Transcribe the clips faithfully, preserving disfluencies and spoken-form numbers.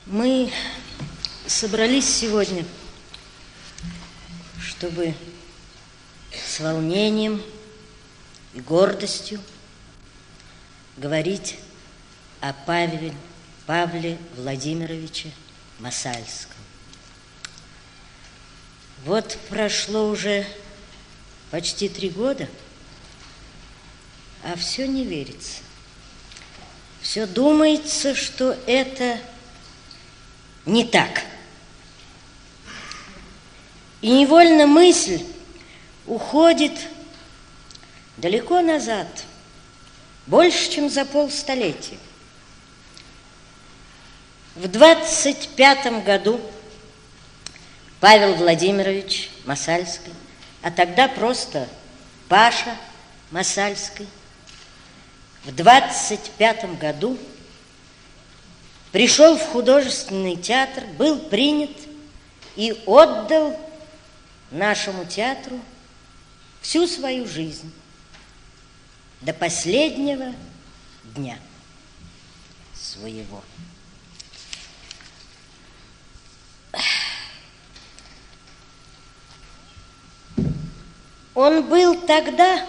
Мы собрались сегодня, чтобы с волнением и гордостью говорить о Павле, Павле Владимировиче Масальском. Вот прошло уже почти три года, а все не верится. Все думается, что это не так. И невольно мысль уходит далеко назад, больше, чем за полстолетия. В двадцать пятом году Павел Владимирович Масальский, а тогда просто Паша Масальский, в двадцать пятом году пришел в художественный театр, был принят и отдал нашему театру всю свою жизнь до последнего дня своего. Он был тогда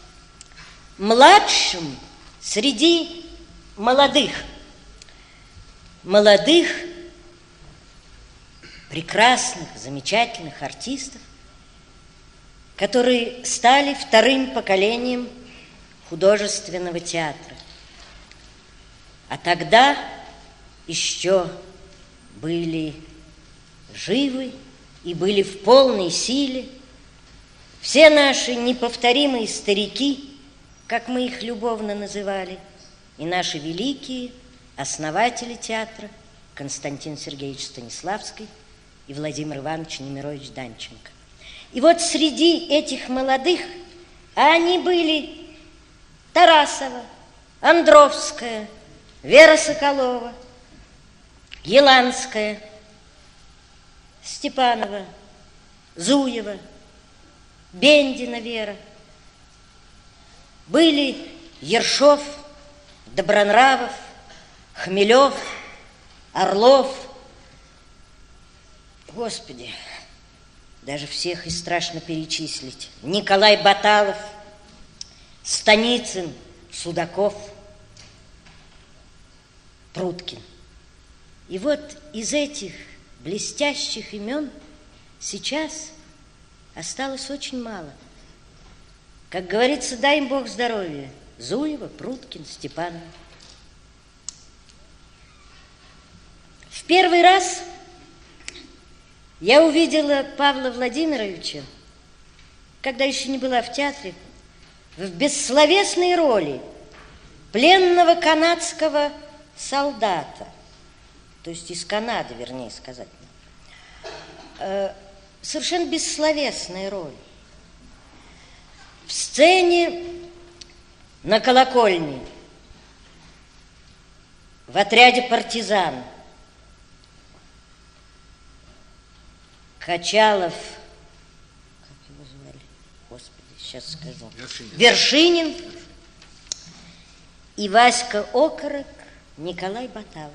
младшим среди молодых, молодых, прекрасных, замечательных артистов, которые стали вторым поколением художественного театра. А тогда еще были живы и были в полной силе все наши неповторимые старики, как мы их любовно называли, и наши великие основатели театра Константин Сергеевич Станиславский и Владимир Иванович Немирович Данченко. И вот среди этих молодых, а они были Тарасова, Андровская, Вера Соколова, Еланская, Степанова, Зуева, Бендина Вера, были Ершов, Добронравов, Хмелев, Орлов. Господи, даже всех и страшно перечислить. Николай Баталов, Станицын, Судаков, Пруткин. И вот из этих блестящих имен сейчас осталось очень мало. Как говорится, дай им Бог здоровья. Зуева, Пруткин, Степанов. В первый раз я увидела Павла Владимировича, когда еще не была в театре, в бессловесной роли пленного канадского солдата, то есть из Канады, вернее сказать. Совершенно бессловесная роль. В сцене на колокольне, в отряде партизан, Качалов, как его звали, Господи, сейчас скажу, Вершинин, Вершинин и Васька Окорок, Николай Баталов.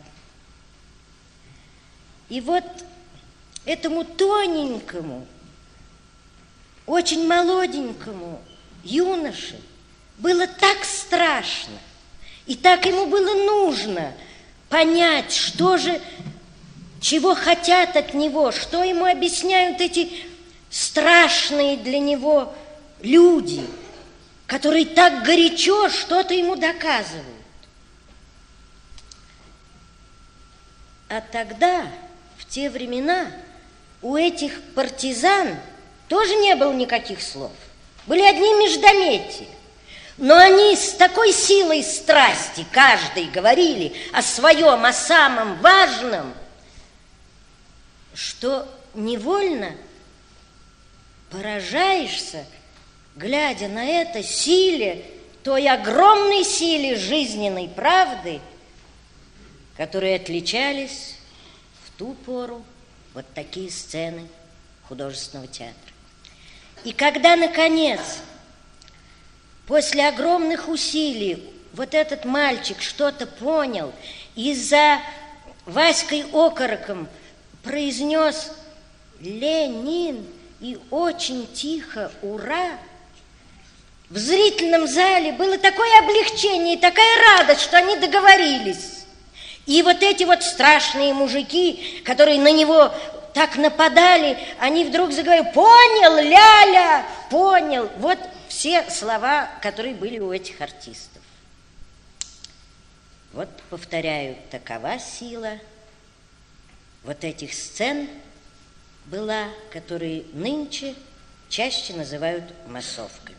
И вот этому тоненькому, очень молоденькому юноше было так страшно, и так ему было нужно понять, что же, чего хотят от него, что ему объясняют эти страшные для него люди, которые так горячо что-то ему доказывают. А тогда, в те времена, у этих партизан тоже не было никаких слов. Были одни междометия. Но они с такой силой страсти каждый говорили о своем, о самом важном, что невольно поражаешься, глядя на это, силе, той огромной силе жизненной правды, которые отличались в ту пору вот такие сцены художественного театра. И когда, наконец, после огромных усилий вот этот мальчик что-то понял и за Васькой Окороком произнес «Ленин» и очень тихо «Ура!», в зрительном зале было такое облегчение и такая радость, что они договорились. И вот эти вот страшные мужики, которые на него так нападали, они вдруг заговорили: «Понял, ля-ля, понял». Вот все слова, которые были у этих артистов. Вот, повторяю, такова сила вот этих сцен была, которые нынче чаще называют массовками.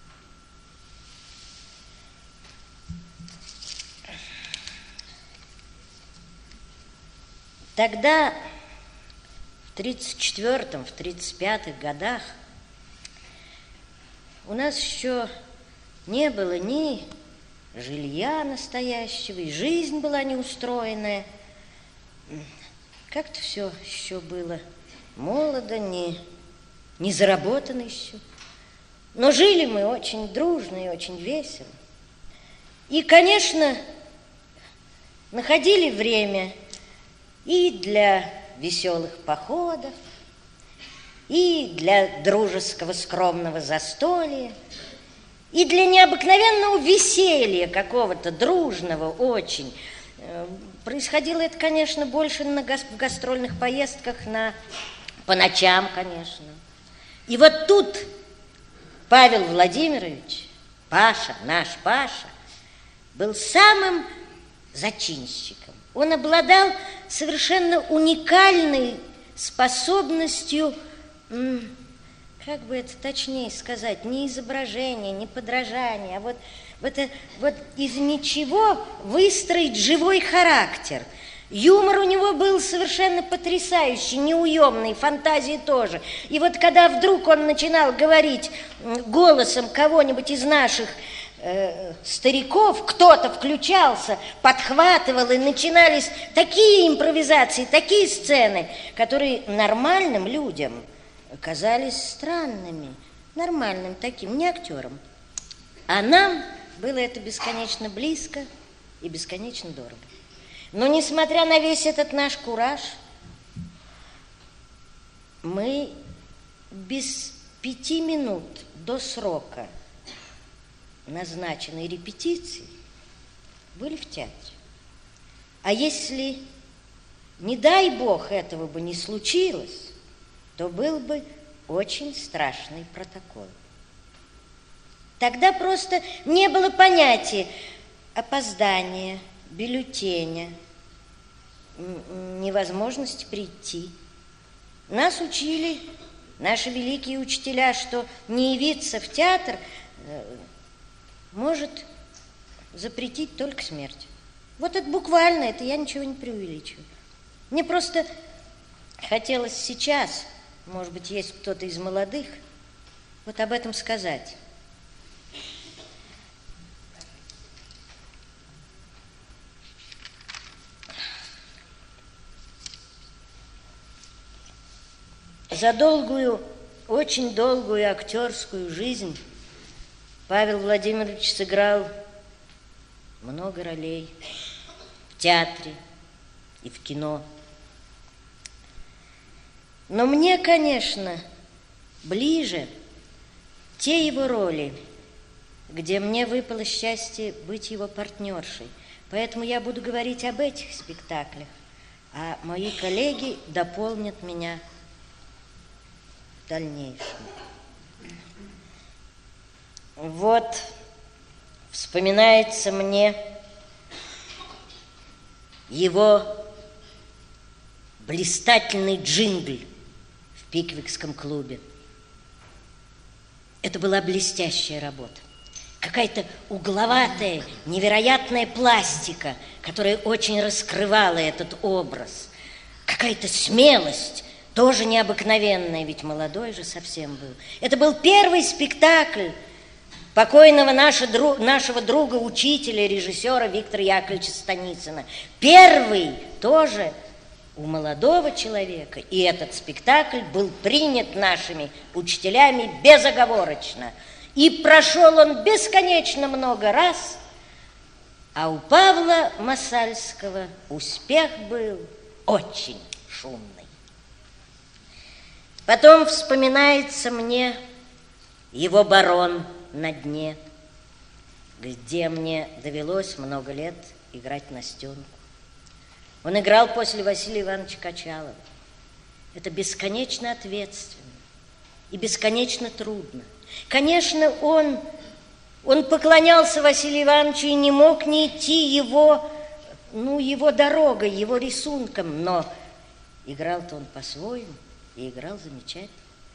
Тогда, в тридцать четвёртом, в тридцать пятых годах, у нас еще не было ни жилья настоящего, и жизнь была неустроенная. Как-то все еще было молодо, не, не заработано еще. Но жили мы очень дружно и очень весело. И, конечно, находили время и для веселых походов, и для дружеского скромного застолья, и для необыкновенного веселья какого-то дружного очень. Происходило это, конечно, больше на га- в гастрольных поездках, на, по ночам, конечно. И вот тут Павел Владимирович, Паша, наш Паша, был самым зачинщиком. Он обладал совершенно уникальной способностью, как бы это точнее сказать, не изображение, не подражание, а вот, вот, вот из ничего выстроить живой характер. Юмор у него был совершенно потрясающий, неуемный, фантазии тоже. И вот когда вдруг он начинал говорить голосом кого-нибудь из наших э, стариков, кто-то включался, подхватывал, и начинались такие импровизации, такие сцены, которые нормальным людям казались странными, нормальным таким, не актером. А нам было это бесконечно близко и бесконечно дорого. Но несмотря на весь этот наш кураж, мы без пяти минут до срока назначенной репетиции были в театре. А если, не дай бог, этого бы не случилось, то был бы очень страшный протокол. Тогда просто не было понятия опоздания, бюллетеня, невозможности прийти. Нас учили наши великие учителя, что не явиться в театр может запретить только смерть. Вот это буквально, это я ничего не преувеличиваю. Мне просто хотелось сейчас, может быть, есть кто-то из молодых, вот об этом сказать. За долгую, очень долгую актерскую жизнь Павел Владимирович сыграл много ролей в театре и в кино. Но мне, конечно, ближе те его роли, где мне выпало счастье быть его партнершей. Поэтому я буду говорить об этих спектаклях, а мои коллеги дополнят меня в дальнейшем. Вот вспоминается мне его блистательный джингль в Пиквикском клубе. Это была блестящая работа. Какая-то угловатая, невероятная пластика, которая очень раскрывала этот образ. Какая-то смелость, тоже необыкновенная, ведь молодой же совсем был. Это был первый спектакль покойного нашего, нашего друга, учителя, режиссера Виктора Яковлевича Станицына. Первый тоже у молодого человека. И этот спектакль был принят нашими учителями безоговорочно. И прошел он бесконечно много раз А у Павла Масальского успех был очень шумный. Потом вспоминается мне его «Барон на дне», где мне довелось много лет играть Настенку. Он играл после Василия Ивановича Качалова. Это бесконечно ответственно и бесконечно трудно. Конечно, он, он поклонялся Василию Ивановичу и не мог не идти его, ну, его дорогой, его рисунком, но играл-то он по-своему и играл замечательно.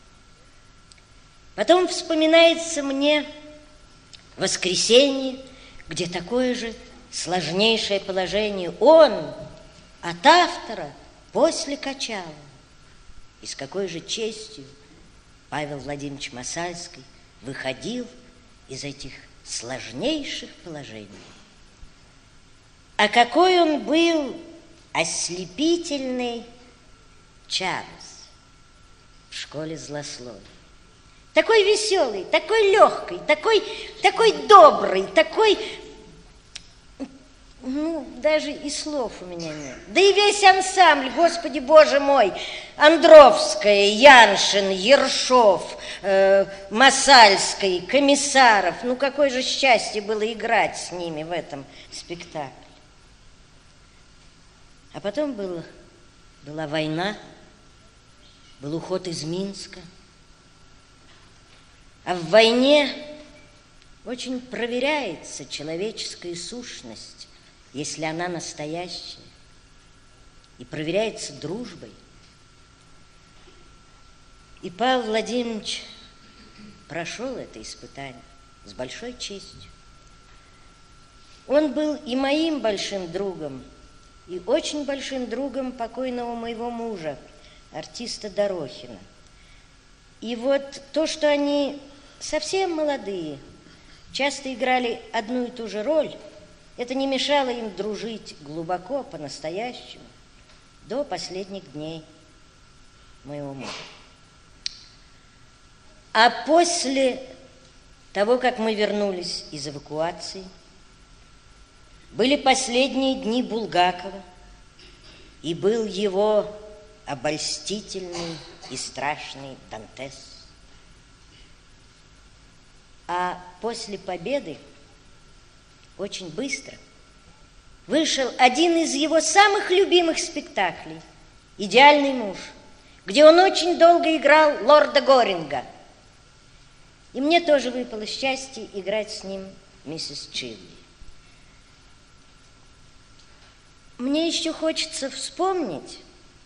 Потом вспоминается мне «Воскресенье», где такое же сложнейшее положение. Он от автора после Качалова. И с какой же честью Павел Владимирович Масальский выходил из этих сложнейших положений. А какой он был ослепительный Чарльз в школе злословия. Такой веселый, такой легкий, такой, такой добрый, такой... Ну, даже и слов у меня нет. Да и весь ансамбль, Господи Боже мой, Андровская, Яншин, Ершов, э, Масальский, Комиссаров. Ну, какое же счастье было играть с ними в этом спектакле. А потом было, была война, был уход из Минска. А в войне очень проверяется человеческая сущность, если она настоящая, и проверяется дружбой. И Павел Владимирович прошел это испытание с большой честью. Он был и моим большим другом, и очень большим другом покойного моего мужа, артиста Дорохина. И вот то, что они совсем молодые, часто играли одну и ту же роль, это не мешало им дружить глубоко, по-настоящему, до последних дней моего мужа. А после того, как мы вернулись из эвакуации, были последние дни Булгакова, и был его обольстительный и страшный Дантес. А после победы очень быстро вышел один из его самых любимых спектаклей «Идеальный муж», где он очень долго играл лорда Горинга. И мне тоже выпало счастье играть с ним миссис Чилли. Мне еще хочется вспомнить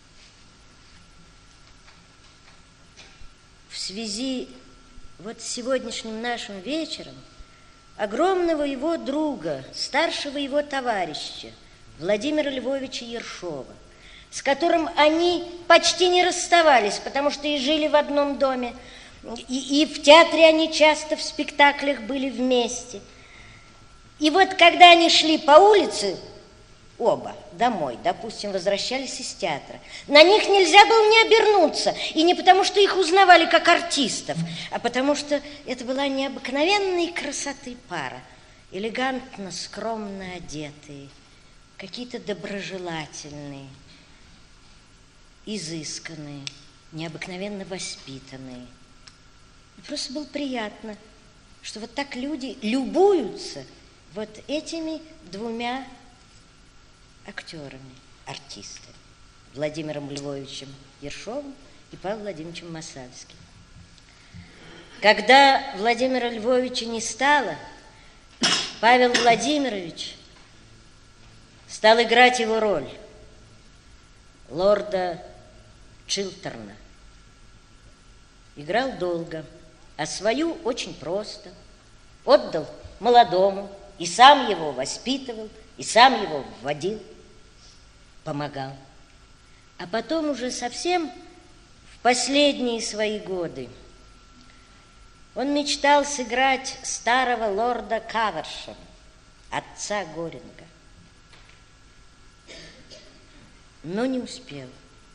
в связи вот с сегодняшним нашим вечером огромного его друга, старшего его товарища, Владимира Львовича Ершова, с которым они почти не расставались, потому что и жили в одном доме, и, и в театре они часто в спектаклях были вместе. И вот когда они шли по улице, оба домой, допустим, возвращались из театра, на них нельзя было не обернуться, и не потому, что их узнавали как артистов, а потому что это была необыкновенной красоты пара, элегантно, скромно одетые, какие-то доброжелательные, изысканные, необыкновенно воспитанные. И просто было приятно, что вот так люди любуются вот этими двумя актерами, артистами, Владимиром Львовичем Ершовым и Павлом Владимировичем Масальским. Когда Владимира Львовича не стало, Павел Владимирович стал играть его роль лорда Чилтерна. Играл долго, а свою очень просто. Отдал молодому, и сам его воспитывал, и сам его вводил, помогал. А потом уже совсем в последние свои годы он мечтал сыграть старого лорда Кавершема, отца Горинга, но не успел.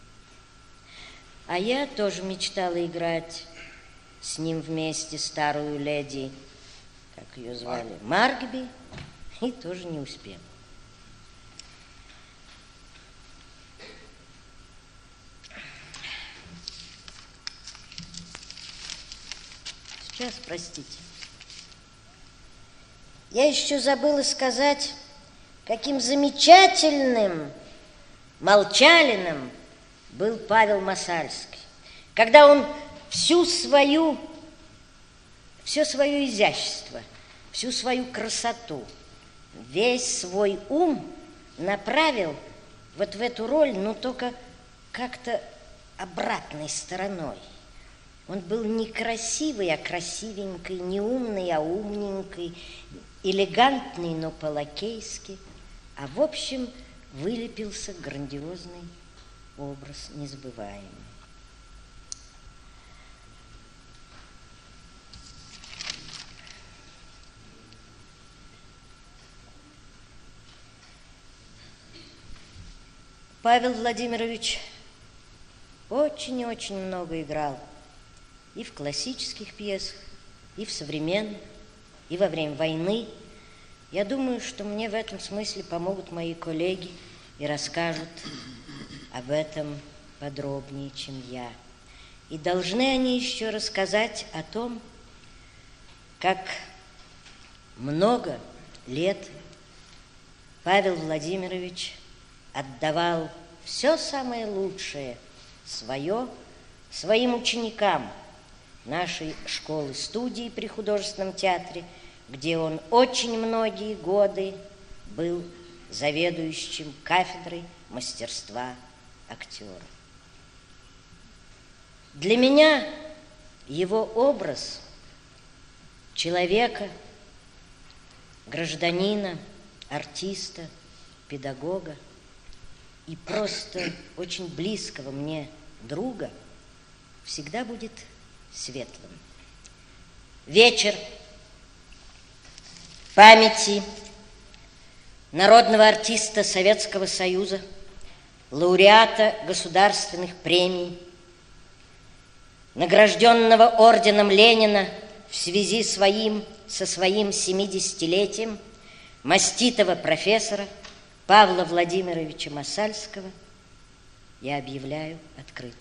А я тоже мечтала играть с ним вместе старую леди, как ее звали, Маркби, и тоже не успел. Сейчас, простите. Я еще забыла сказать, каким замечательным молчалиным был Павел Масальский, когда он всю свою, все свое изящество, всю свою красоту, весь свой ум направил вот в эту роль, но только как-то обратной стороной. Он был не красивый, а красивенький, не умный, а умненький, элегантный, но по-лакейски, а в общем вылепился грандиозный образ незабываемый. Павел Владимирович очень и очень много играл и в классических пьесах, и в современных, и во время войны. Я думаю, что мне в этом смысле помогут мои коллеги и расскажут об этом подробнее, чем я. И должны они еще рассказать о том, как много лет Павел Владимирович отдавал все самое лучшее свое своим ученикам нашей школы-студии при художественном театре, где он очень многие годы был заведующим кафедрой мастерства актера. Для меня его образ человека, гражданина, артиста, педагога и просто очень близкого мне друга всегда будет светлым. Вечер памяти народного артиста Советского Союза, лауреата государственных премий, награжденного орденом Ленина в связи своим, со своим семидесятилетием, маститого профессора Павла Владимировича Масальского я объявляю открытым.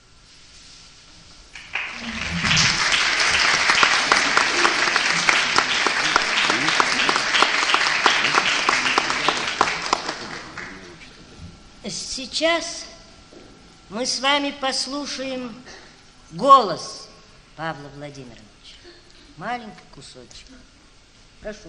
Сейчас мы с вами послушаем голос Павла Владимировича. Маленький кусочек. Прошу.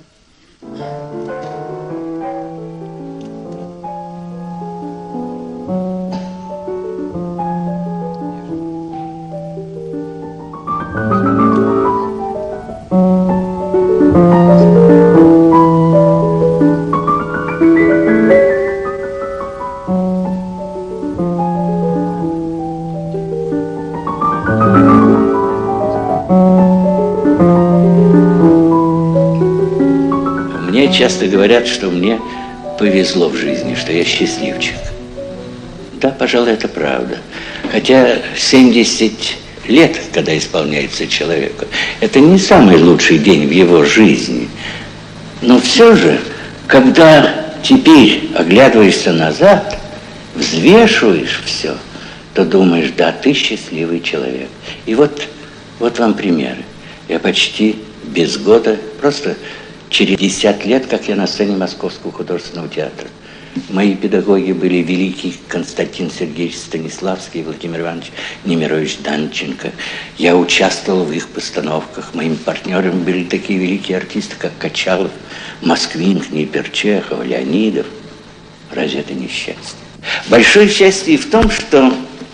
Мне часто говорят, что мне повезло в жизни, что я счастливчик. Да, пожалуй, это правда. Хотя семьдесят лет, когда исполняется человеку, это не самый лучший день в его жизни. Но все же, когда теперь оглядываешься назад, взвешиваешь все, то думаешь, да, ты счастливый человек. И вот, вот вам примеры. Я почти без года, просто через десять лет, как я на сцене Московского художественного театра. Мои педагоги были великий Константин Сергеевич Станиславский и Владимир Иванович Немирович Данченко. Я участвовал в их постановках. Моими партнерами были такие великие артисты, как Качалов, Москвин, Книпер, Чехов, Леонидов. Разве это не счастье? Большое счастье в том, что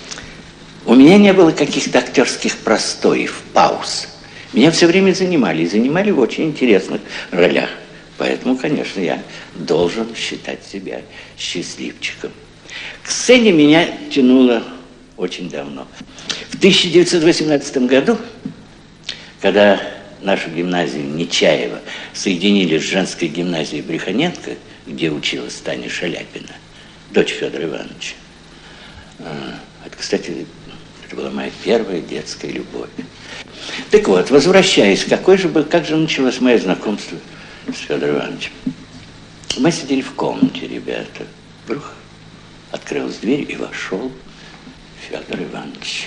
у меня не было каких-то актерских простоев, пауз. Меня все время занимали, и занимали в очень интересных ролях. Поэтому, конечно, я должен считать себя счастливчиком. К сцене меня тянуло очень давно. В тысяча девятьсот восемнадцатом году, когда нашу гимназию Нечаева соединили с женской гимназией Бреханенко, где училась Таня Шаляпина, дочь Федора Ивановича. Это, кстати, это была моя первая детская любовь. Так вот, возвращаясь, какой же, как же началось мое знакомство с Федором Ивановичем? Мы сидели в комнате, ребята. Вдруг открылась дверь, и вошел Федор Иванович.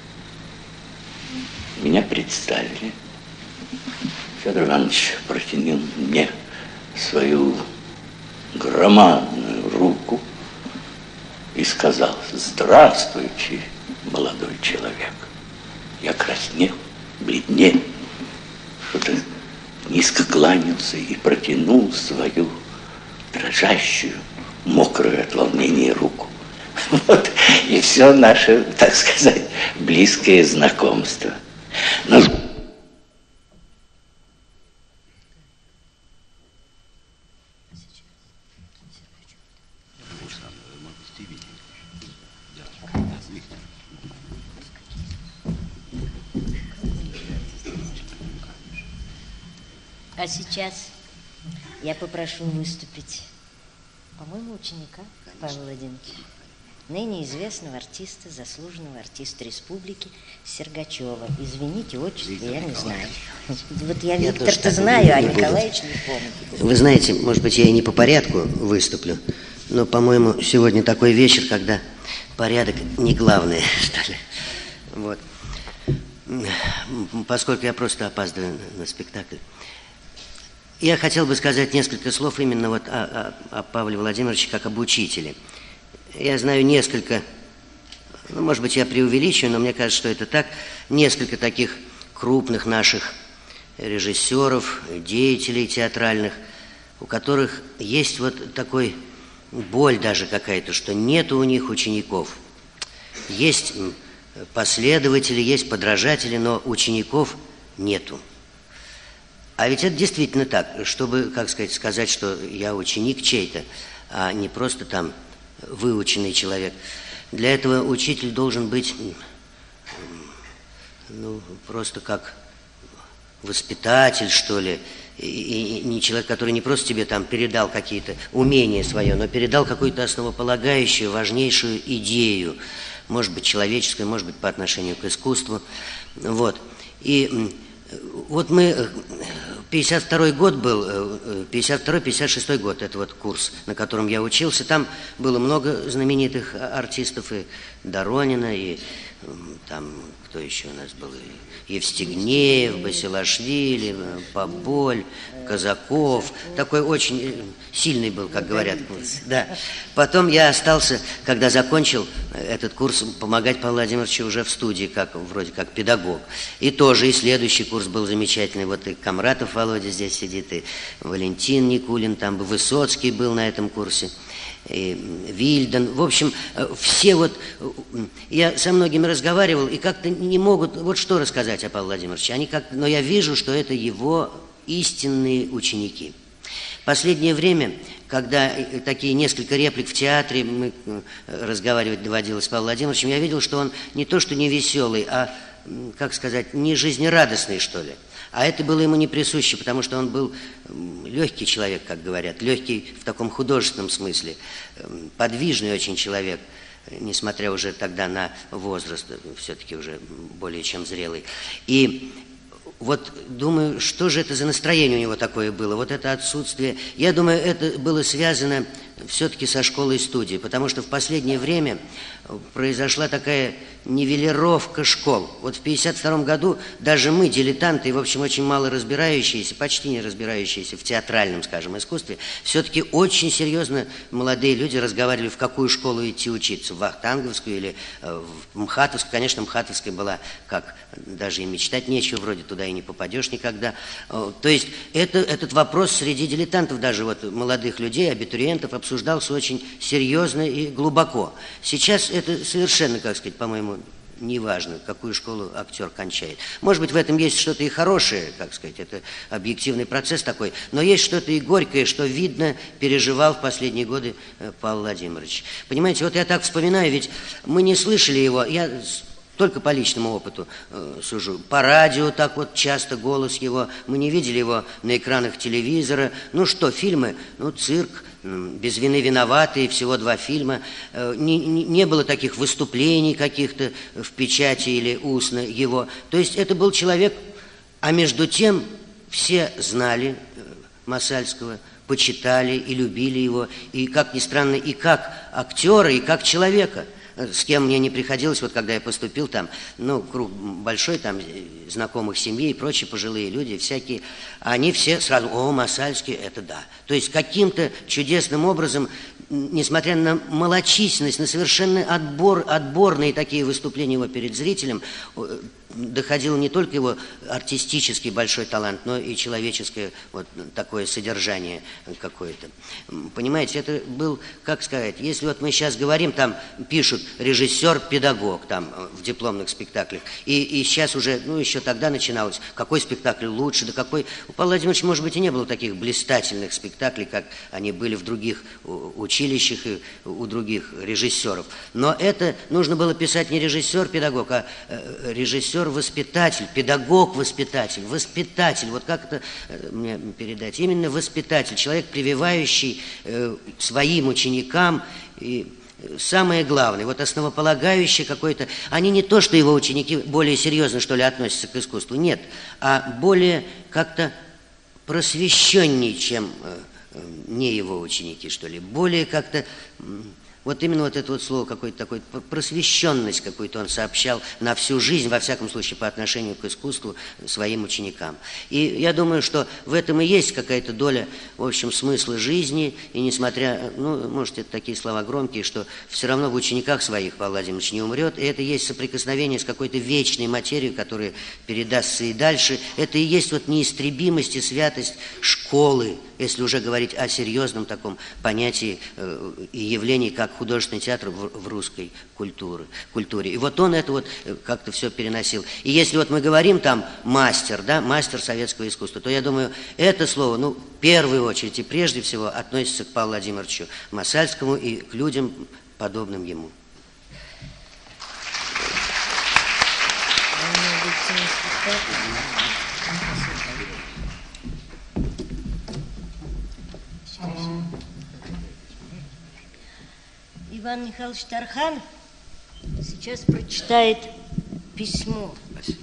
Меня представили. Федор Иванович протянул мне свою громадную руку и сказал: здравствуйте, молодой человек. Я краснел, бледнел, что-то низко кланялся и протянул свою дрожащую, мокрую от волнения руку. Вот и все наше, так сказать, близкое знакомство. Но... А сейчас я попрошу выступить, по-моему, ученика Павла Владимировича, ныне известного артиста, заслуженного артиста республики Сергачева. Извините, отчество я не знаю. Вот я Виктор-то знаю, а Николаевич не помню. Вы знаете, может быть, я и не по порядку выступлю, но, по-моему, сегодня такой вечер, когда порядок не главное, что ли. Вот. Поскольку я просто опаздываю на спектакль, я хотел бы сказать несколько слов именно вот о, о, о Павле Владимировиче как об учителе. Я знаю несколько, ну, может быть, я преувеличиваю, но мне кажется, что это так, несколько таких крупных наших режиссеров, деятелей театральных, у которых есть вот такой боль даже какая-то, что нету у них учеников. Есть последователи, есть подражатели, но учеников нету. А ведь это действительно так, чтобы, как сказать, сказать, что я ученик чей-то, а не просто там выученный человек. Для этого учитель должен быть, ну, просто как воспитатель, что ли, и, и не человек, который не просто тебе там передал какие-то умения свои, но передал какую-то основополагающую, важнейшую идею, может быть, человеческую, может быть, по отношению к искусству. Вот. И вот мы... пятьдесят второй год был, пятьдесят второй — пятьдесят шестой год, это вот курс, на котором я учился. Там было много знаменитых артистов, и Доронина, и там, кто еще у нас был, Евстигнеев, Басилашвили, Поболь, Казаков. Такой очень сильный был, как говорят, курс. Да. Потом я остался, когда закончил этот курс, помогать Павлу Владимировичу уже в студии, как, вроде как педагог. И тоже, и следующий курс был замечательный. Вот и Камратов Володя здесь сидит, и Валентин Никулин, там Высоцкий был на этом курсе, и Вильдан. В общем, все вот... Я со многими разговаривал, и как-то не могут... Вот что рассказать о Павле Владимировиче. Они как... Но я вижу, что это его истинные ученики. Последнее время, когда такие несколько реплик в театре, мы разговаривать доводилось с Павлом Владимировичем, я видел, что он не то что не веселый, а, как сказать, не жизнерадостный, что ли. А это было ему не присуще, потому что он был легкий человек, как говорят, легкий в таком художественном смысле, подвижный очень человек, несмотря уже тогда на возраст, все-таки уже более чем зрелый. И вот думаю, что же это за настроение у него такое было, вот это отсутствие. Я думаю, это было связано все-таки со школой и студией, потому что в последнее время произошла такая нивелировка школ. Вот в пятьдесят втором году даже мы, дилетанты, и, в общем, очень мало разбирающиеся, почти не разбирающиеся в театральном, скажем, искусстве, все-таки очень серьезно молодые люди разговаривали, в какую школу идти учиться, в Вахтанговскую или в Мхатовскую. Конечно, Мхатовская была, как даже и мечтать нечего, вроде туда и не попадешь никогда. То есть это, этот вопрос среди дилетантов, даже вот молодых людей, абитуриентов, обсуждался очень серьезно и глубоко. Сейчас это совершенно, как сказать, по-моему, неважно, какую школу актер кончает. Может быть, в этом есть что-то и хорошее, как сказать, это объективный процесс такой, но есть что-то и горькое, что, видно, переживал в последние годы Павел Владимирович. Понимаете, вот я так вспоминаю, ведь мы не слышали его, я только по личному опыту э, сужу. По радио так вот часто голос его, мы не видели его на экранах телевизора. Ну что, фильмы, ну цирк, «Без вины виноватые», всего два фильма. Не, не, не было таких выступлений каких-то в печати или устно его. То есть это был человек, а между тем все знали Масальского, почитали и любили его, и, как ни странно, и как актера, и как человека. С кем мне не приходилось, вот когда я поступил там, ну, круг большой, там, знакомых семьи и прочие пожилые люди, всякие, они все сразу, о, Масальский, это да. То есть каким-то чудесным образом, несмотря на малочисленность, на совершенно отбор, отборные такие выступления его перед зрителем, доходил не только его артистический большой талант, но и человеческое вот такое содержание какое-то. Понимаете, это был, как сказать, если вот мы сейчас говорим, там пишут режиссер-педагог там в дипломных спектаклях, и, и сейчас уже, ну еще тогда начиналось, какой спектакль лучше, да какой... У Павла Владимировича, может быть, и не было таких блистательных спектаклей, как они были в других училищах и у других режиссеров. Но это нужно было писать не режиссер-педагог, а режиссер воспитатель, педагог-воспитатель, воспитатель, вот как это мне передать? Именно воспитатель, человек, прививающий э, своим ученикам, и самое главное, вот основополагающий какой-то, они не то, что его ученики более серьезно, что ли, относятся к искусству, нет, а более как-то просвещеннее, чем э, не его ученики, что ли, более как-то... Вот именно вот это вот слово, какой-то такой просвещенность какую-то он сообщал на всю жизнь, во всяком случае, по отношению к искусству своим ученикам. И я думаю, что в этом и есть какая-то доля, в общем, смысла жизни. И несмотря, ну, может, это такие слова громкие, что все равно в учениках своих Павел Владимирович не умрет. И это есть соприкосновение с какой-то вечной материей, которая передастся и дальше. Это и есть вот неистребимость и святость школы, если уже говорить о серьезном таком понятии э, и явлении, как художественный театр в, в русской культуре, культуре. И вот он это вот как-то все переносил. И если вот мы говорим там мастер, да, мастер советского искусства, то я думаю, это слово, ну, в первую очередь и прежде всего относится к Павлу Владимировичу Масальскому и к людям, подобным ему. Иван Михайлович Тарханов сейчас прочитает письмо. Спасибо.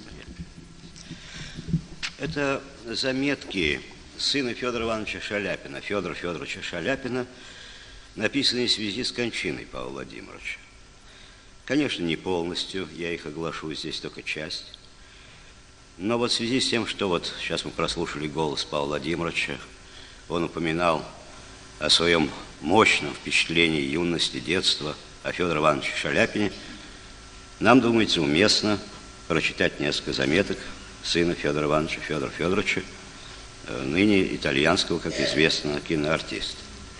Это заметки сына Федора Ивановича Шаляпина, Федора Федоровича Шаляпина, написанные в связи с кончиной Павла Владимировича. Конечно, не полностью, я их оглашу, здесь только часть. Но вот в связи с тем, что вот сейчас мы прослушали голос Павла Владимировича, он упоминал о своем мощном впечатлении юности, детства, о Федоре Ивановиче Шаляпине, нам, думается, уместно прочитать несколько заметок сына Федора Ивановича, Федора Федоровича, ныне итальянского, как известно, киноартиста.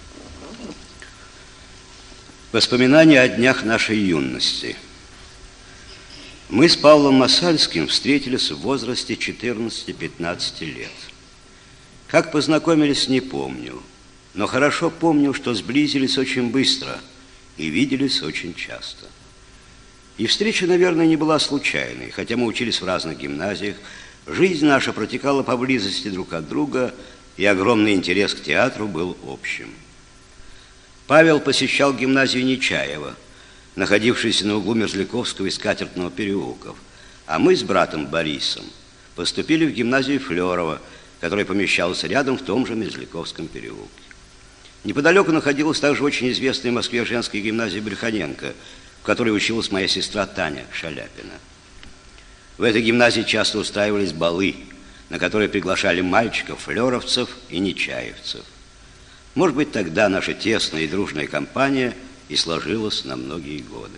Воспоминания о днях нашей юности. Мы с Павлом Масальским встретились в возрасте четырнадцати-пятнадцати лет. Как познакомились, не помню. Но хорошо помню, что сблизились очень быстро и виделись очень часто. И встреча, наверное, не была случайной, хотя мы учились в разных гимназиях. Жизнь наша протекала поблизости друг от друга, и огромный интерес к театру был общим. Павел посещал гимназию Нечаева, находившуюся на углу Мерзляковского и Скатертного переулков, а мы с братом Борисом поступили в гимназию Флёрова, которая помещалась рядом в том же Мерзляковском переулке. Неподалеку находилась также очень известная в Москве женская гимназия Брюханенко, в которой училась моя сестра Таня Шаляпина. В этой гимназии часто устраивались балы, на которые приглашали мальчиков, флёровцев и нечаевцев. Может быть, тогда наша тесная и дружная компания и сложилась на многие годы.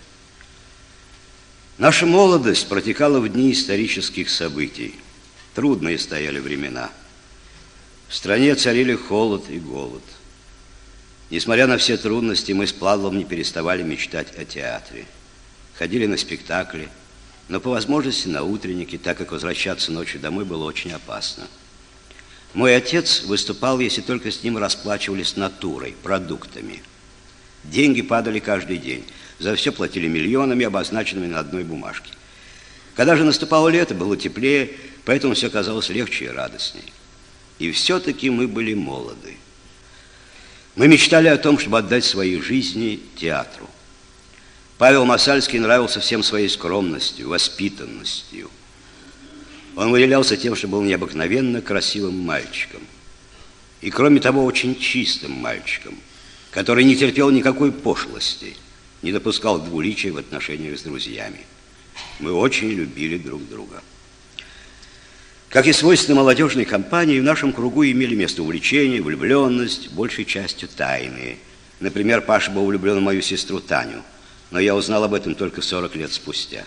Наша молодость протекала в дни исторических событий. Трудные стояли времена. В стране царили холод и голод. Несмотря на все трудности, мы с Павлом не переставали мечтать о театре. Ходили на спектакли, но по возможности на утренники, так как возвращаться ночью домой было очень опасно. Мой отец выступал, если только с ним расплачивались натурой, продуктами. Деньги падали каждый день. За все платили миллионами, обозначенными на одной бумажке. Когда же наступало лето, было теплее, поэтому все казалось легче и радостней. И все-таки мы были молоды. Мы мечтали о том, чтобы отдать свои жизни театру. Павел Масальский нравился всем своей скромностью, воспитанностью. Он выделялся тем, что был необыкновенно красивым мальчиком. и, кроме того, очень чистым мальчиком, который не терпел никакой пошлости, не допускал двуличия в отношениях с друзьями. Мы очень любили друг друга. Как и свойственно молодежной компании, в нашем кругу имели место увлечения, влюбленность, большей частью тайные. Например, Паша был влюблен в мою сестру Таню, но я узнал об этом только сорок лет спустя.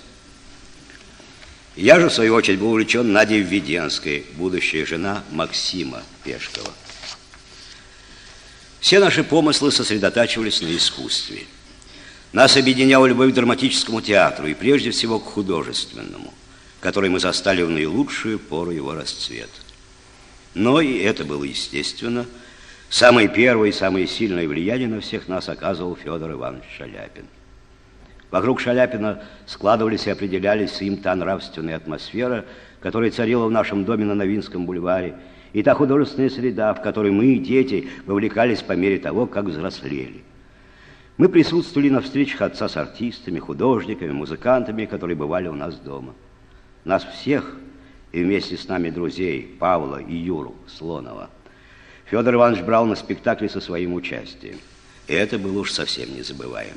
Я же, в свою очередь, был увлечен Надей Введенской, будущая жена Максима Пешкова. Все наши помыслы сосредотачивались на искусстве. Нас объединяла любовь к драматическому театру и прежде всего к художественному, который мы застали в наилучшую пору его расцвета. Но и это было естественно. Самое первое и самое сильное влияние на всех нас оказывал Федор Иванович Шаляпин. Вокруг Шаляпина складывались и определялись им та нравственная атмосфера, которая царила в нашем доме на Новинском бульваре, и та художественная среда, в которой мы, дети, вовлекались по мере того, как взрослели. Мы присутствовали на встречах отца с артистами, художниками, музыкантами, которые бывали у нас дома. Нас всех, и вместе с нами друзей Павла и Юру Слонова, Федор Иванович брал на спектакли со своим участием. И это было уж совсем незабываемо.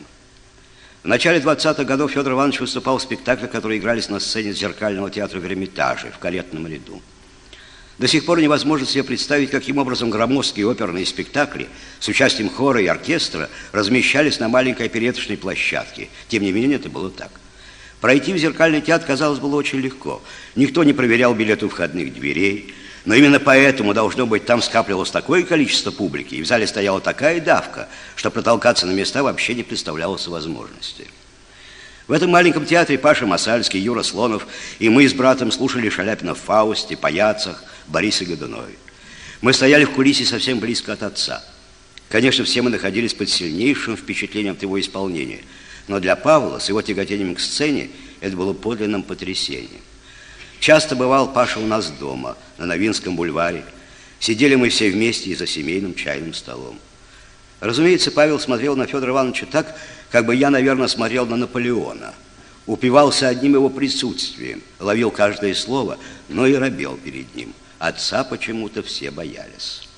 В начале двадцатых годов Федор Иванович выступал в спектаклях, которые игрались на сцене Зеркального театра в Эрмитаже, в Каретном ряду. До сих пор невозможно себе представить, каким образом громоздкие оперные спектакли с участием хора и оркестра размещались на маленькой опереточной площадке. Тем не менее, это было так. Пройти в Зеркальный театр, казалось, было очень легко. Никто не проверял билеты у входных дверей. Но именно поэтому, должно быть, там скапливалось такое количество публики, и в зале стояла такая давка, что протолкаться на места вообще не представлялось возможности. В этом маленьком театре Паша Масальский, Юра Слонов и мы с братом слушали Шаляпина в «Фаусте», «Паяцах», Борисе Годунове. Мы стояли в кулисе совсем близко от отца. Конечно, все мы находились под сильнейшим впечатлением от его исполнения, но для Павла с его тяготением к сцене это было подлинным потрясением. Часто бывал Паша у нас дома, на Новинском бульваре. Сидели мы все вместе и за семейным чайным столом. Разумеется, Павел смотрел на Федора Ивановича так, как бы я, наверное, смотрел на Наполеона. Упивался одним его присутствием, ловил каждое слово, но и робел перед ним. Отца почему-то все боялись.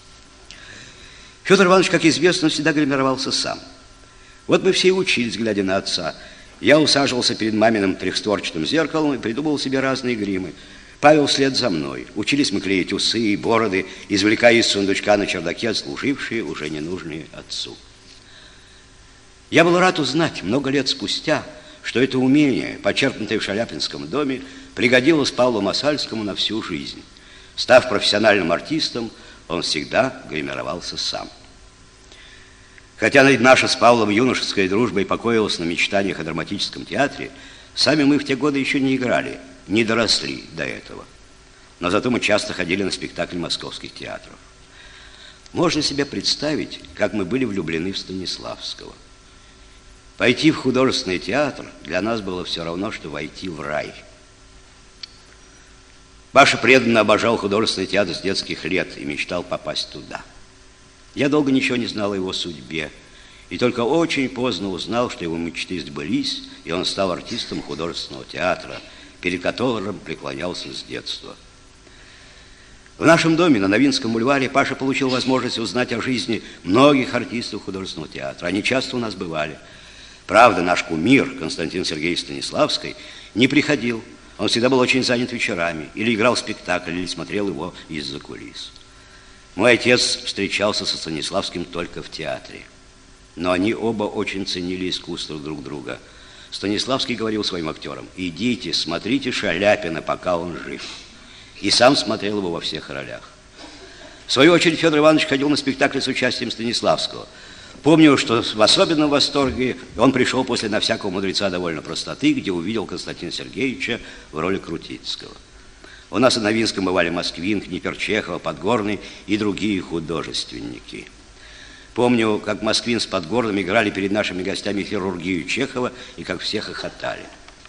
Федор Иванович, как известно, всегда гримировался сам. Вот мы все и учились, глядя на отца. Я усаживался перед маминым трехстворчатым зеркалом и придумывал себе разные гримы. Павел вслед за мной. Учились мы клеить усы и бороды, извлекая из сундучка на чердаке служившие, уже ненужные отцу. Я был рад узнать много лет спустя, что это умение, почерпнутое в Шаляпинском доме, пригодилось Павлу Масальскому на всю жизнь. Став профессиональным артистом, он всегда гримировался сам. Хотя наша с Павлом юношеская дружба и покоилась на мечтаниях о драматическом театре, сами мы в те годы еще не играли, не доросли до этого. Но зато мы часто ходили на спектакли московских театров. Можно себе представить, как мы были влюблены в Станиславского. Пойти в художественный театр для нас было все равно, что войти в рай. Паша преданно обожал художественный театр с детских лет и мечтал попасть туда. Я долго ничего не знал о его судьбе, и только очень поздно узнал, что его мечты сбылись, и он стал артистом художественного театра, перед которым преклонялся с детства. В нашем доме на Новинском бульваре Паша получил возможность узнать о жизни многих артистов художественного театра. Они часто у нас бывали. Правда, наш кумир Константин Сергеевич Станиславский не приходил. Он всегда был очень занят вечерами, или играл спектакль, или смотрел его из-за кулис. Мой отец встречался со Станиславским только в театре. Но они оба очень ценили искусство друг друга. Станиславский говорил своим актерам: идите, смотрите Шаляпина, пока он жив. И сам смотрел его во всех ролях. В свою очередь Федор Иванович ходил на спектакли с участием Станиславского. Помню, что в особенном восторге он пришел после «На всякого мудреца довольно простоты», где увидел Константина Сергеевича в роли Крутицкого. У нас на Новинском бывали Москвин, Книпер, Чехова, Подгорный и другие художественники. Помню, как Москвин с Подгорным играли перед нашими гостями хирургию Чехова и как все хохотали.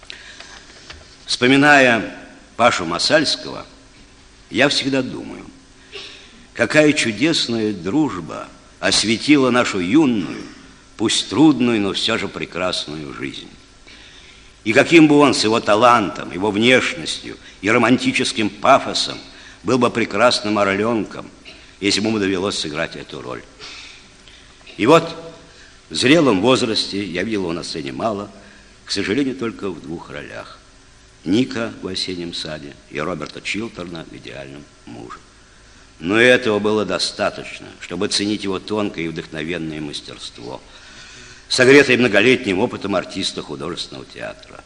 Вспоминая Пашу Масальского, я всегда думаю, какая чудесная дружба осветила нашу юную, пусть трудную, но все же прекрасную жизнь. И каким бы он с его талантом, его внешностью и романтическим пафосом был бы прекрасным орленком, если бы ему довелось сыграть эту роль. И вот в зрелом возрасте я видел его на сцене мало, к сожалению, только в двух ролях. Ника в «Осеннем саде» и Роберта Чилтерна в «Идеальном муже». Но этого было достаточно, чтобы оценить его тонкое и вдохновенное мастерство, согретое многолетним опытом артиста художественного театра.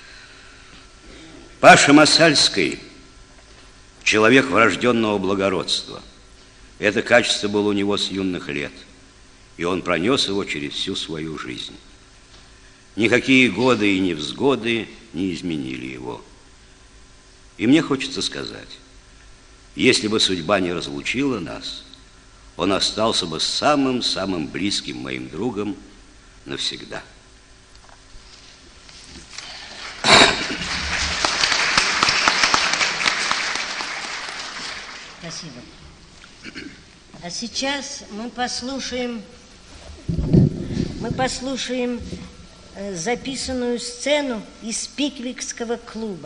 Паша Масальский – человек врожденного благородства. Это качество было у него с юных лет, и он пронес его через всю свою жизнь. Никакие годы и невзгоды не изменили его. И мне хочется сказать, если бы судьба не разлучила нас, он остался бы самым-самым близким моим другом навсегда. Спасибо. А сейчас мы послушаем, мы послушаем э, записанную сцену из Пиквикского клуба.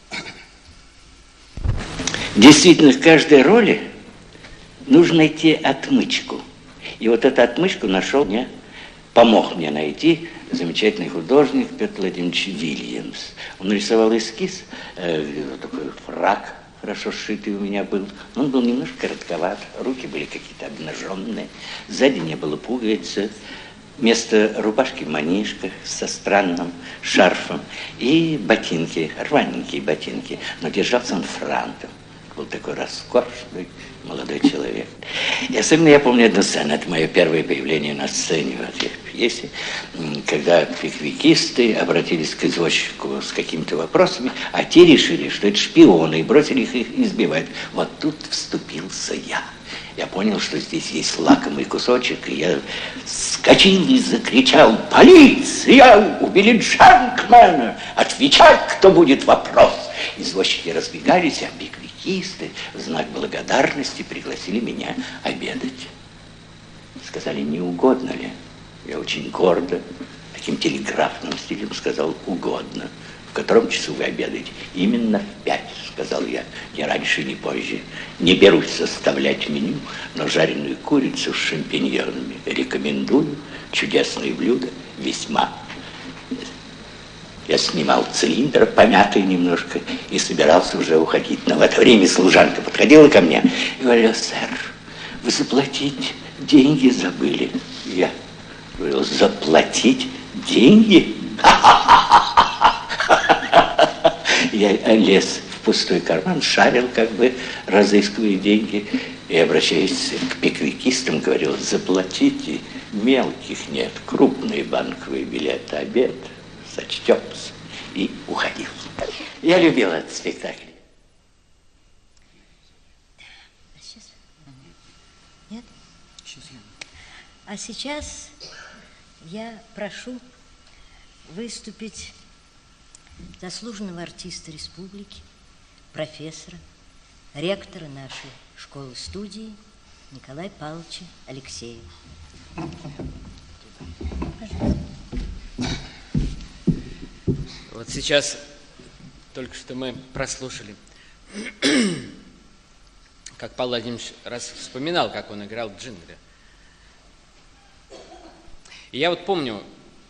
Действительно, в каждой роли нужно найти отмычку. И вот эту отмычку нашел мне, помог мне найти замечательный художник Петр Владимирович Вильямс. Он рисовал эскиз, э, такой фрак хорошо сшитый у меня был. Он был немножко коротковат, руки были какие-то обнаженные, сзади не было пуговицы, вместо рубашки манишка со странным шарфом и ботинки, рваненькие ботинки, но держался он франтом. Был такой роскошный молодой человек. И особенно я помню одну сцену, это мое первое появление на сцене в этой пьесе, когда пиквикисты обратились к извозчику с какими-то вопросами, а те решили, что это шпионы, и бросили их, их избивать. Вот тут вступился я. Я понял, что здесь есть лакомый кусочек, и я вскочил и закричал: «Полиция! Убили джентльмена! Отвечать, кто будет вопрос!» Извозчики разбегались, а пиквикисты в знак благодарности пригласили меня обедать. Сказали, не угодно ли? Я очень гордо, таким телеграфным стилем сказал: угодно. В котором часу вы обедаете? Именно в пять, сказал я, ни раньше, ни позже. Не берусь составлять меню, но жареную курицу с шампиньонами рекомендую. Чудесное блюдо, весьма. Я снимал цилиндр, помятый немножко, и собирался уже уходить. Но в это время служанка подходила ко мне и говорила: сэр, вы заплатить деньги забыли. Я говорил: заплатить деньги? Я лез в пустой карман, шарил, как бы разыскивая деньги, и, обращаясь к пиквикистам, говорил: заплатите, мелких нет, крупные банковые билеты, обед, сочтемся, и уходил. Я любил этот спектакль. Нет? А сейчас я прошу выступить заслуженного артиста республики, профессора, ректора нашей школы-студии Николая Павловича Алексеева. Вот сейчас только что мы прослушали, как Павел Владимирович раз вспоминал, как он играл Джингля. И я вот помню,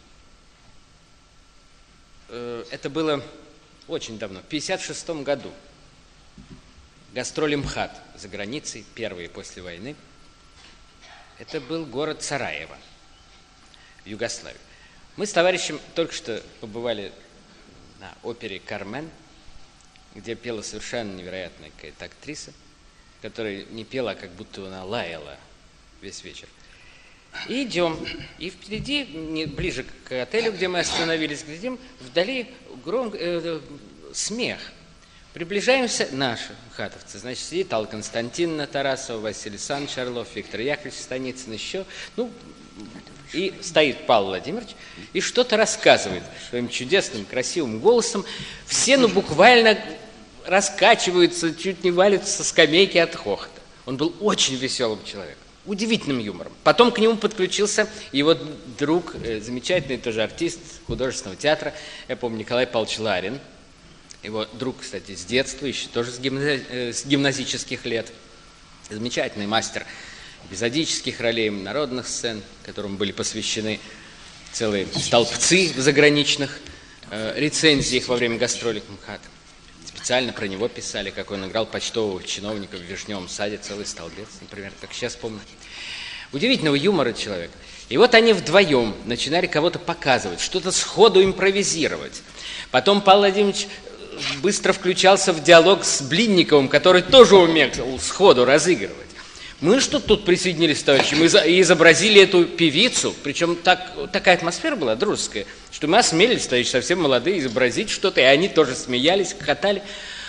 это было очень давно, в пятьдесят шестом году. Гастроли МХАТ за границей, первые после войны. Это был город Сараево в Югославии. Мы с товарищем только что побывали на опере «Кармен», где пела совершенно невероятная какая-то актриса, которая не пела, а как будто она лаяла весь вечер. И идем, и впереди, не, ближе к отелю, где мы остановились, глядим, вдали гром, э, смех. Приближаемся, наши хатовцы, значит, сидит Алла Константиновна Тарасова, Василий Александрович Орлов, Виктор Яковлевич Станицын, еще, ну, и стоит Павел Владимирович, и что-то рассказывает своим чудесным, красивым голосом. Все, ну, буквально раскачиваются, чуть не валятся со скамейки от хохота. Он был очень веселым человеком. Удивительным юмором. Потом к нему подключился его друг, замечательный тоже артист художественного театра, я помню, Николай Павлович Ларин. Его друг, кстати, с детства, еще тоже с, гимнази... с гимназических лет. Замечательный мастер эпизодических ролей, народных сцен, которым были посвящены целые столбцы в заграничных э, рецензиях во время гастролей МХАТа. Специально про него писали, как он играл почтового чиновника в «Вишневом саде», целый столбец, например, как сейчас помню. Удивительного юмора человек. И вот они вдвоем начинали кого-то показывать, что-то сходу импровизировать. Потом Павел Владимирович быстро включался в диалог с Блинниковым, который тоже умел сходу разыгрывать. Мы что тут присоединились с товарищем и изобразили эту певицу, причем так, такая атмосфера была дружеская, что мы осмелились, товарищи совсем молодые, изобразить что-то, и они тоже смеялись, хохотали.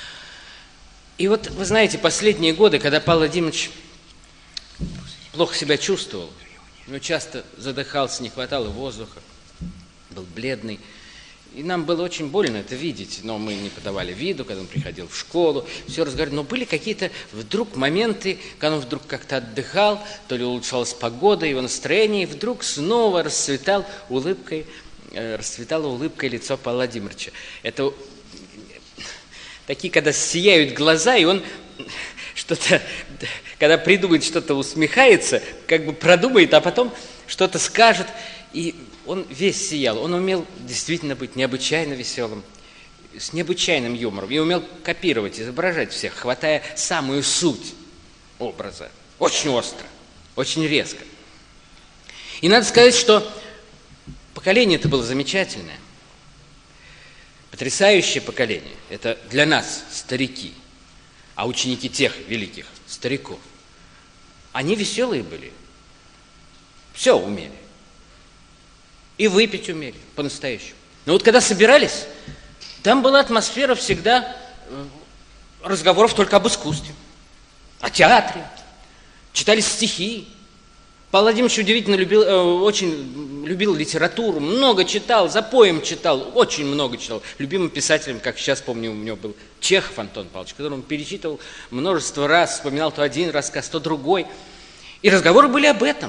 И вот, вы знаете, последние годы, когда Павел Владимирович плохо себя чувствовал, но часто задыхался, не хватало воздуха, был бледный, и нам было очень больно это видеть, но мы не подавали виду, когда он приходил в школу, все разговаривали. Но были какие-то вдруг моменты, когда он вдруг как-то отдыхал, то ли улучшалась погода, его настроение, и вдруг снова расцветал улыбкой, э, расцветало улыбкой лицо Павла Владимировича. Это такие, когда сияют глаза, и он что-то, когда придумает что-то, усмехается, как бы продумает, а потом что-то скажет, и он весь сиял, он умел действительно быть необычайно веселым, с необычайным юмором, и умел копировать, изображать всех, хватая самую суть образа, очень остро, очень резко. И надо сказать, что поколение это было замечательное, потрясающее поколение, это для нас старики, а ученики тех великих стариков, они веселые были, все умели. И выпить умели, по-настоящему. Но вот когда собирались, там была атмосфера всегда разговоров только об искусстве, о театре, читались стихи. Павел Владимирович удивительно любил, очень любил литературу, много читал, за поем читал, очень много читал. Любимым писателем, как сейчас помню, у него был Чехов Антон Павлович, который он перечитывал множество раз, вспоминал то один рассказ, то другой. И разговоры были об этом.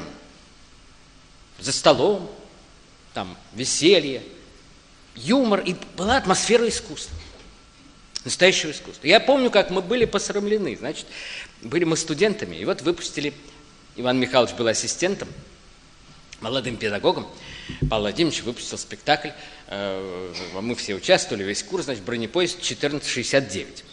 За столом. Там веселье, юмор, и была атмосфера искусства, настоящего искусства. Я помню, как мы были посрамлены, значит, были мы студентами, и вот выпустили, Иван Михайлович был ассистентом, молодым педагогом, Павел Владимирович выпустил спектакль, э, мы все участвовали, весь курс, значит, «Бронепоезд четырнадцать шестьдесят девять».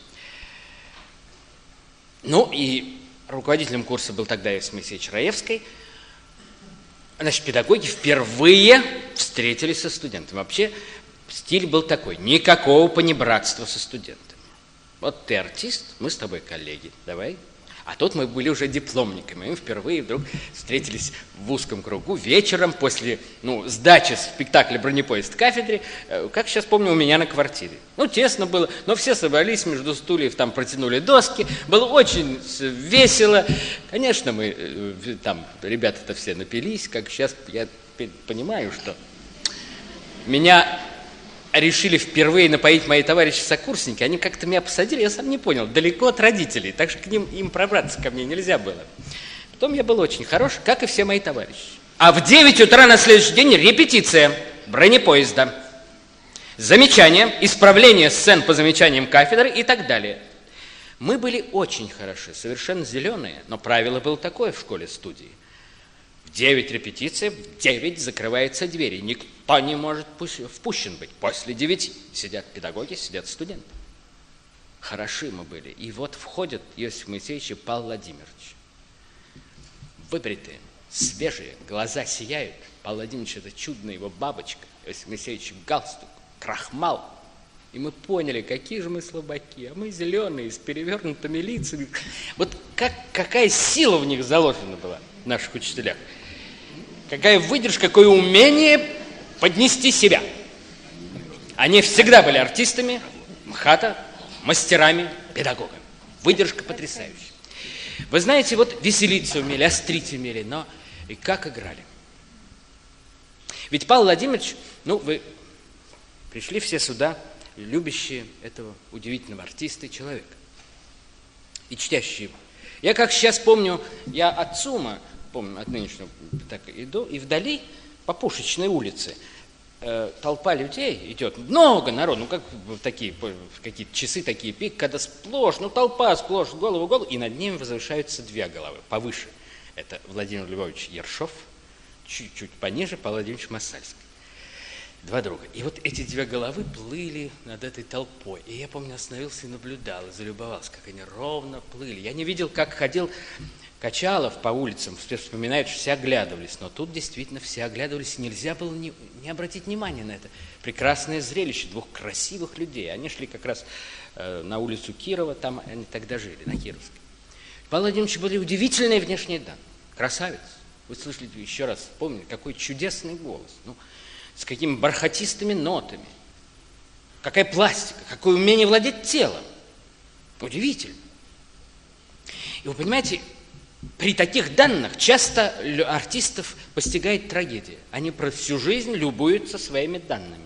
Ну, и руководителем курса был тогда Иосиф Моисеевич Раевский. Значит, педагоги впервые встретились со студентами. Вообще стиль был такой, никакого понебратства со студентами. Вот ты артист, мы с тобой коллеги, давай. А тут мы были уже дипломниками, мы впервые вдруг встретились в узком кругу вечером после ну, сдачи спектакля «Бронепоезд» в кафедре, как сейчас помню, у меня на квартире. Ну, тесно было, но все собрались между стульев, там протянули доски, было очень весело. Конечно, мы там, ребята-то все напились, как сейчас я понимаю, что меня решили впервые напоить мои товарищи-сокурсники, они как-то меня посадили, я сам не понял, далеко от родителей, так что к ним, им пробраться ко мне нельзя было. Потом я был очень хорош, как и все мои товарищи. А в девять утра на следующий день репетиция «Бронепоезда». Замечания, исправление сцен по замечаниям кафедры и так далее. Мы были очень хороши, совершенно зеленые, но правило было такое в школе-студии. В девять репетиция, в девять закрываются двери. Никто не может впущен быть. После девяти сидят педагоги, сидят студенты. Хороши мы были. И вот входят Иосиф Моисеевич и Павел Владимирович. Выбритые, свежие, глаза сияют. Павел Владимирович — это чудная его бабочка. Иосиф Моисеевич — галстук, крахмал. И мы поняли, какие же мы слабаки. А мы зеленые, с перевернутыми лицами. Вот как, какая сила в них заложена была, в наших учителях. Какая выдержка, какое умение поднести себя. Они всегда были артистами МХАТа, мастерами, педагогами. Выдержка потрясающая. Вы знаете, вот веселиться умели, острить умели, но и как играли. Ведь Павел Владимирович, ну, вы пришли все сюда, любящие этого удивительного артиста и человека. И чтящие его. Я как сейчас помню, я от ЦУМа, помню, от нынешнего, так иду, и вдали по Пушечной улице э, толпа людей идет, много народу, ну как в такие, в какие-то часы, такие пик, когда сплошь, ну толпа сплошь, голову в голову, и над ним возвышаются две головы, повыше. Это Владимир Львович Ершов, чуть-чуть пониже Павел Владимирович Масальский. Два друга. И вот эти две головы плыли над этой толпой. И я, помню, остановился и наблюдал, и залюбовался, как они ровно плыли. Я не видел, как ходил Качалов по улицам, вспоминает, что все оглядывались. Но тут действительно все оглядывались, и нельзя было не, не обратить внимания на это прекрасное зрелище двух красивых людей. Они шли как раз э, на улицу Кирова, там они тогда жили, на Кировской. Павел Владимирович были удивительные внешние данные. Красавец. Вы слышали, еще раз вспомнили, какой чудесный голос. Ну, с какими бархатистыми нотами. Какая пластика, какое умение владеть телом. Удивительно. И вы понимаете, при таких данных часто артистов постигает трагедия. Они про всю жизнь любуются своими данными.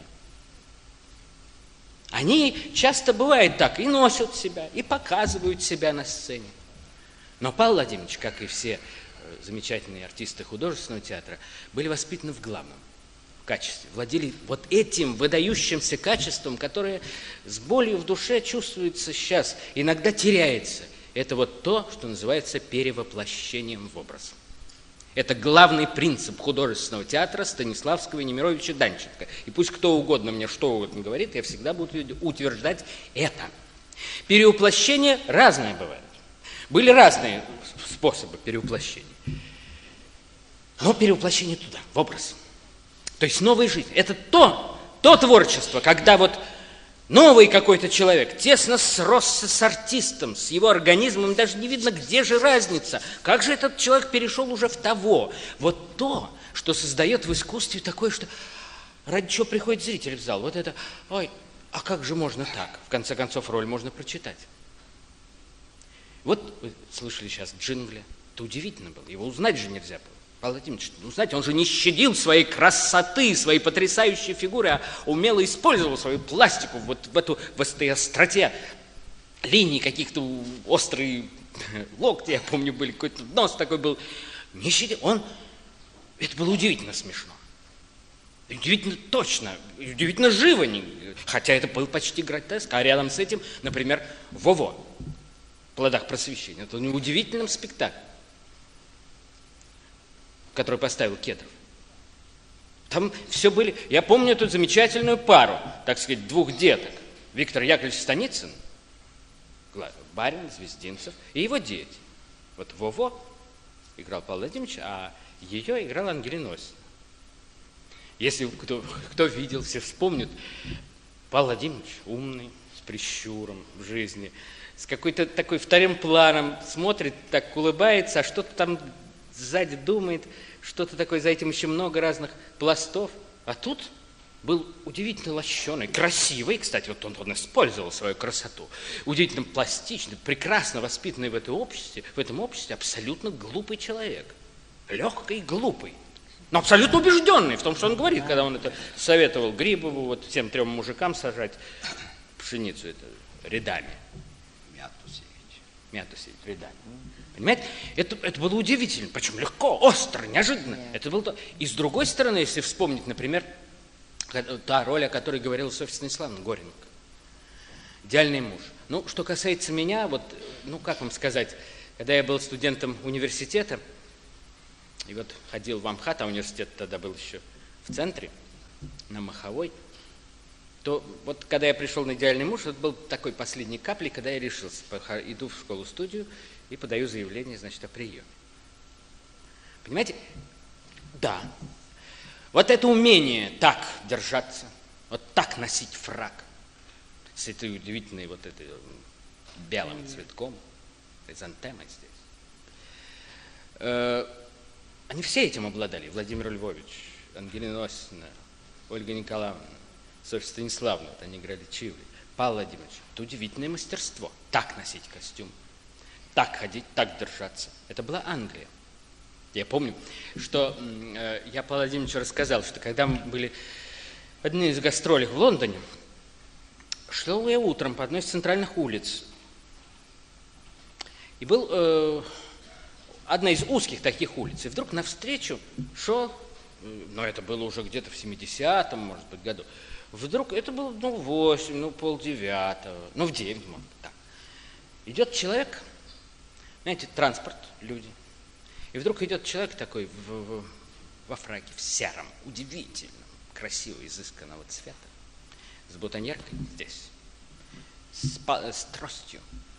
Они часто бывает так, и носят себя, и показывают себя на сцене. Но Павел Владимирович, как и все замечательные артисты художественного театра, были воспитаны в главном качестве, владели вот этим выдающимся качеством, которое с болью в душе чувствуется сейчас, иногда теряется. Это вот то, что называется перевоплощением в образ. Это главный принцип художественного театра Станиславского и Немировича Данченко. И пусть кто угодно мне что угодно говорит, я всегда буду утверждать это. Перевоплощения разные бывают. Были разные способы перевоплощения. Но перевоплощение туда, в образ. То есть новая жизнь. Это то, то творчество, когда вот новый какой-то человек тесно сросся с артистом, с его организмом, даже не видно, где же разница. Как же этот человек перешел уже в того. Вот то, что создает в искусстве такое, что ради чего приходит зритель в зал. Вот это, ой, а как же можно так? В конце концов, роль можно прочитать. Вот вы слышали сейчас джингли. Это удивительно было. Его узнать же нельзя было. Павел Владимирович, ну, знаете, он же не щадил своей красоты, своей потрясающей фигуры, а умело использовал свою пластику вот в эту, в этой остроте линий каких-то, острые локти, я помню, были, какой-то нос такой был. Не щадил. Он, это было удивительно смешно. Удивительно точно, удивительно живо, хотя это был почти гротеск. А рядом с этим, например, Во-Во в «Плодах просвещения». Это un удивительном спектакле, который поставил Кедров. Там все были... Я помню эту замечательную пару, так сказать, двух деток. Виктор Яковлевич Станицын, барин Звездинцев, и его дети. Вот Во-Во играл Павел Владимирович, а ее играла Ангелина Осина. Если кто, кто видел, все вспомнят. Павел Владимирович умный, с прищуром в жизни, с какой-то такой вторым планом, смотрит, так улыбается, а что-то там сзади думает, что-то такое, за этим еще много разных пластов. А тут был удивительно лощеный, красивый, кстати, вот он, он использовал свою красоту, удивительно пластичный, прекрасно воспитанный в этом обществе, в этом обществе абсолютно глупый человек. Легкий и глупый, но абсолютно убежденный в том, что он говорит, когда он это советовал Грибову, вот всем трем мужикам сажать пшеницу это рядами. Мяту сеять. Мяту сеять рядами. Понимаете? Это, это было удивительно, причем легко, остро, неожиданно. Это было то. И с другой стороны, если вспомнить, например, та роль, о которой говорила Софья Станиславовна Горенко. Идеальный муж. Ну, что касается меня, вот, ну, как вам сказать, когда я был студентом университета, и вот ходил в Амхат, а университет тогда был еще в центре, на Маховой, то вот когда я пришел на «Идеальный муж», это был такой последней каплей, когда я решился, иду в школу-студию и подаю заявление, значит, о приеме. Понимаете? Да. Вот это умение так держаться, вот так носить фрак, с этой удивительной вот этой белым цветком, хризантемой здесь. Э, они все этим обладали. Владимир Львович, Ангелина Осина, Ольга Николаевна, Софья Станиславовна, вот они играли Чивли, Павел Владимирович. Это удивительное мастерство. Так носить костюм, так ходить, так держаться. Это была Англия. Я помню, что э, я Павлу Владимировичу рассказал, что когда мы были одни из гастролей в Лондоне, шел я утром по одной из центральных улиц. И был э, одна из узких таких улиц. И вдруг навстречу шел но это было уже где-то в семидесятом, может быть, году. Вдруг, это было, ну, в восемь, ну, полдевятого, ну, в девять, может быть, так. Идет человек, знаете, транспорт, люди. И вдруг идет человек такой в, в, во фраке, в сером, удивительном, красиво изысканного цвета, с бутоньеркой здесь, с, с тростью.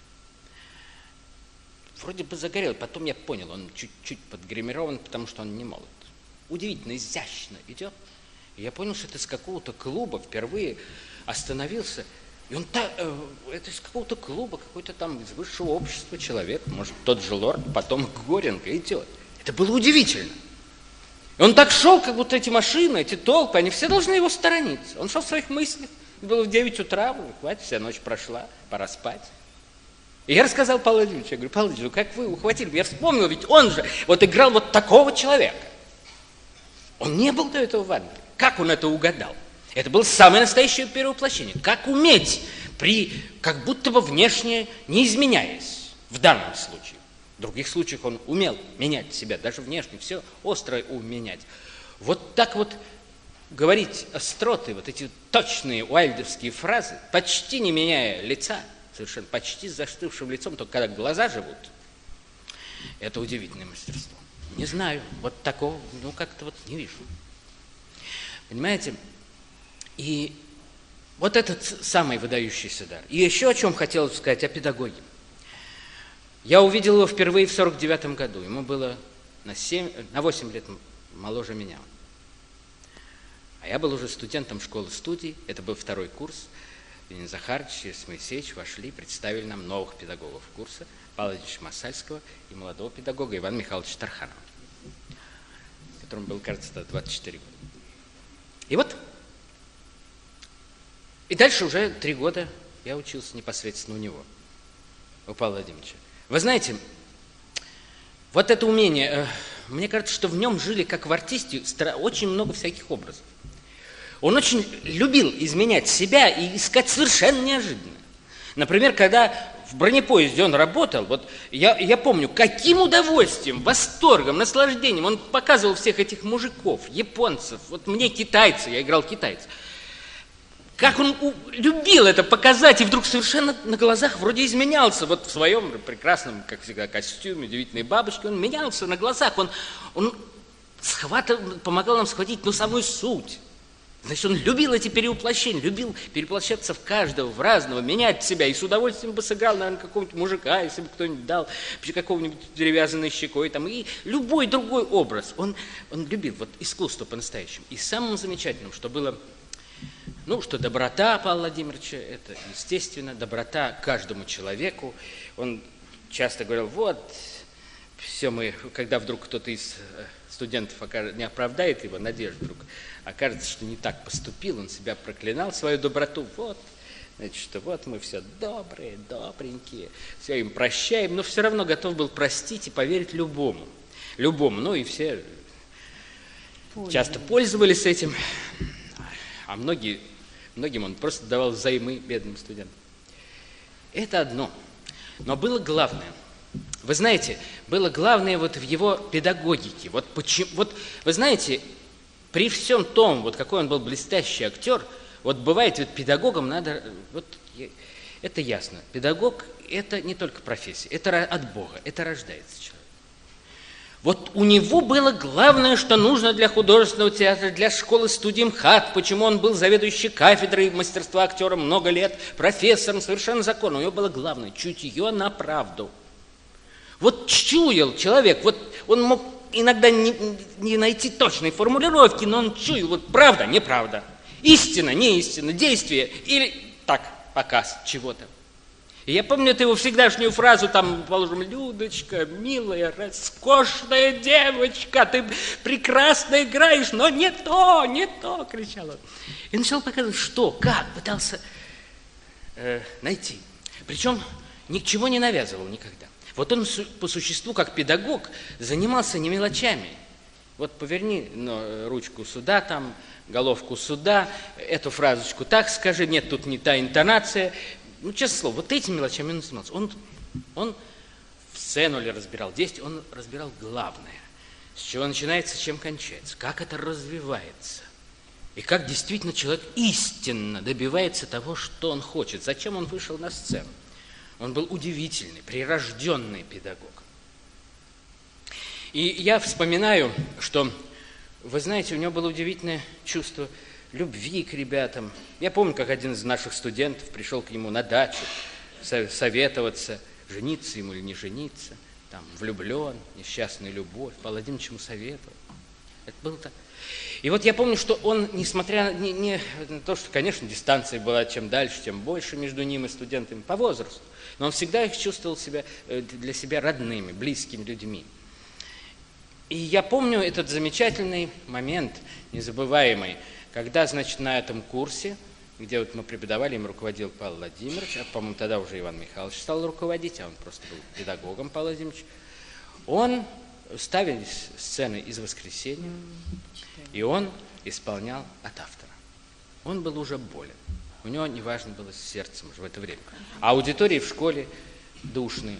Вроде бы загорел, потом я понял, он чуть-чуть подгримирован, потому что он не молод. Удивительно, изящно идет. И я понял, что это из какого-то клуба впервые остановился. И он так, э, это из какого-то клуба, какой-то там из высшего общества человек, может, тот же лорд, потом Горинга идет. Это было удивительно. И он так шел, как будто эти машины, эти толпы, они все должны его сторониться. Он шел в своих мыслях. Было в девять утра, хватит, вся ночь прошла, пора спать. И я рассказал Павлу Владимировичу, я говорю, Павел Владимирович, как вы ухватили? Я вспомнил, ведь он же вот играл вот такого человека. Он не был до этого в Англии. Как он это угадал? Это было самое настоящее перевоплощение. Как уметь, при, как будто бы внешне не изменяясь, в данном случае. В других случаях он умел менять себя, даже внешне, все остро уменять. Вот так вот говорить остроты, вот эти точные уайльдовские фразы, почти не меняя лица, совершенно почти с застывшим лицом, только когда глаза живут, это удивительное мастерство. Не знаю, вот такого, ну, как-то вот не вижу. Понимаете? И вот этот самый выдающийся дар. И еще о чем хотел сказать, о педагоге. Я увидел его впервые в сорок девятом году. Ему было на, семь, на восемь лет моложе меня. А я был уже студентом школы-студии, это был второй курс. Леонид Захарович и Моисеевич вошли, представили нам новых педагогов курса, Павла Владимировича Масальского и молодого педагога Ивана Михайловича Тарханова, которому было, кажется, двадцать четыре года. И вот, и дальше уже три года я учился непосредственно у него, у Павла Владимировича. Вы знаете, вот это умение, мне кажется, что в нем жили, как в артисте, очень много всяких образов. Он очень любил изменять себя и искать совершенно неожиданно. Например, когда в бронепоезде он работал, вот я, я помню, каким удовольствием, восторгом, наслаждением он показывал всех этих мужиков, японцев, вот мне китайцы, я играл китайца. Как он у, любил это показать, и вдруг совершенно на глазах вроде изменялся. Вот в своем прекрасном, как всегда, костюме, удивительной бабочки, он менялся на глазах. Он, он схватывал, помогал нам схватить, ну, самую суть. Значит, он любил эти перевоплощения, любил переплощаться в каждого, в разного, менять себя. И с удовольствием бы сыграл, наверное, какого-нибудь мужика, если бы кто-нибудь дал какого-нибудь деревянной щекой. Там, и любой другой образ. Он, он любил вот искусство по-настоящему. И самым замечательным, что было, ну, что доброта Павла Владимировича, это, естественно, доброта каждому человеку. Он часто говорил, вот, все мы, когда вдруг кто-то из студентов не оправдает его надежд вдруг, окажется, что не так поступил, он себя проклинал, свою доброту, вот, значит, что вот мы все добрые, добренькие, все им прощаем, но все равно готов был простить и поверить любому, любому, ну и все Понял. Часто пользовались этим, а многие, многим он просто давал взаймы бедным студентам. Это одно, но было главное. Вы знаете, было главное вот в его педагогике. Вот, почему, вот вы знаете, при всем том, вот какой он был блестящий актер, вот бывает, ведь педагогам надо, вот это ясно, педагог – это не только профессия, это от Бога, это рождается человек. Вот у него было главное, что нужно для художественного театра, для школы-студии МХАТ, почему он был заведующий кафедрой мастерства актера много лет, профессором, совершенно законно. У него было главное – чутье на правду. Вот чуял человек, вот он мог иногда не, не найти точной формулировки, но он чуял, вот правда, неправда, истина, не истина, действие или так, показ чего-то. И я помню эту его всегдашнюю фразу, там, положим, Людочка, милая, роскошная девочка, ты прекрасно играешь, но не то, не то, кричал он. И начал показывать, что, как, пытался э, найти. Причем ничего не навязывал никогда. Вот он по существу, как педагог, занимался не мелочами. Вот поверни ну, ручку сюда, там, головку сюда, эту фразочку так скажи, нет, тут не та интонация. Ну, честное слово, вот этими мелочами он занимался. Он, он в сцену ли разбирал действие, он разбирал главное. С чего начинается, чем кончается, как это развивается. И как действительно человек истинно добивается того, что он хочет. Зачем он вышел на сцену? Он был удивительный, прирожденный педагог. И я вспоминаю, что, вы знаете, у него было удивительное чувство любви к ребятам. Я помню, как один из наших студентов пришел к нему на дачу советоваться, жениться ему или не жениться. Там, влюблен, несчастная любовь. Павел Владимирович ему советовал. Это было так. И вот я помню, что он, несмотря не, не, на то, что, конечно, дистанция была чем дальше, тем больше между ним и студентами по возрасту, но он всегда их чувствовал себя, для себя родными, близкими людьми. И я помню этот замечательный момент, незабываемый, когда, значит, на этом курсе, где вот мы преподавали, им руководил Павел Владимирович, а, по-моему, тогда уже Иван Михайлович стал руководить, а он просто был педагогом, Павел Владимирович, он ставил сцены из «Воскресенья», и он исполнял от автора. Он был уже болен. У него неважно было с сердцем уже в это время. А аудитории в школе душные.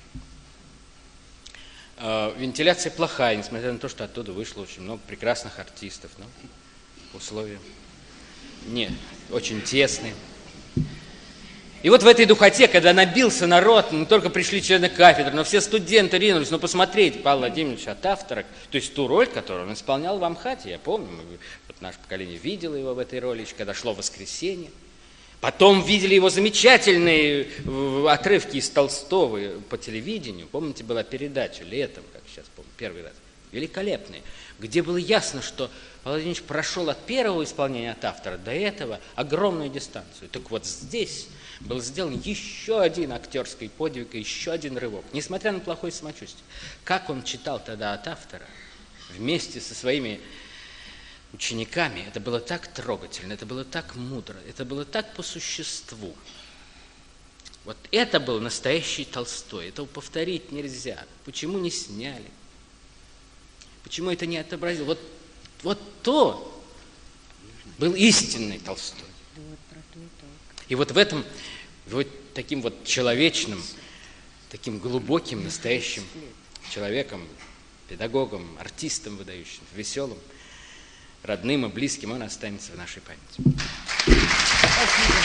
Вентиляция плохая, несмотря на то, что оттуда вышло очень много прекрасных артистов. Но условия не очень тесные. И вот в этой духоте, когда набился народ, не только пришли члены кафедры, но все студенты ринулись, ну посмотреть Павла Владимировича от автора, то есть ту роль, которую он исполнял в Амхате, я помню, мы, вот наше поколение видело его в этой роли, еще когда шло «Воскресенье». Потом видели его замечательные отрывки из Толстого по телевидению. Помните, была передача летом, как сейчас помню, первый раз, великолепная, где было ясно, что Павел Владимирович прошел от первого исполнения от автора до этого огромную дистанцию. Так вот здесь был сделан еще один актерский подвиг и еще один рывок, несмотря на плохое самочувствие. Как он читал тогда от автора вместе со своими учениками, это было так трогательно, это было так мудро, это было так по существу. Вот это был настоящий Толстой, этого повторить нельзя. Почему не сняли? Почему это не отобразил? Вот, вот то был истинный Толстой. И вот в этом, вот таким вот человечным, таким глубоким, настоящим человеком, педагогом, артистом выдающим, веселым, родным и близким, он останется в нашей памяти. Спасибо.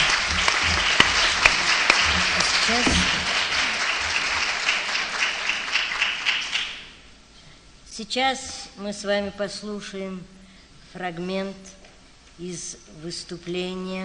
А сейчас... Сейчас мы с вами послушаем фрагмент из выступления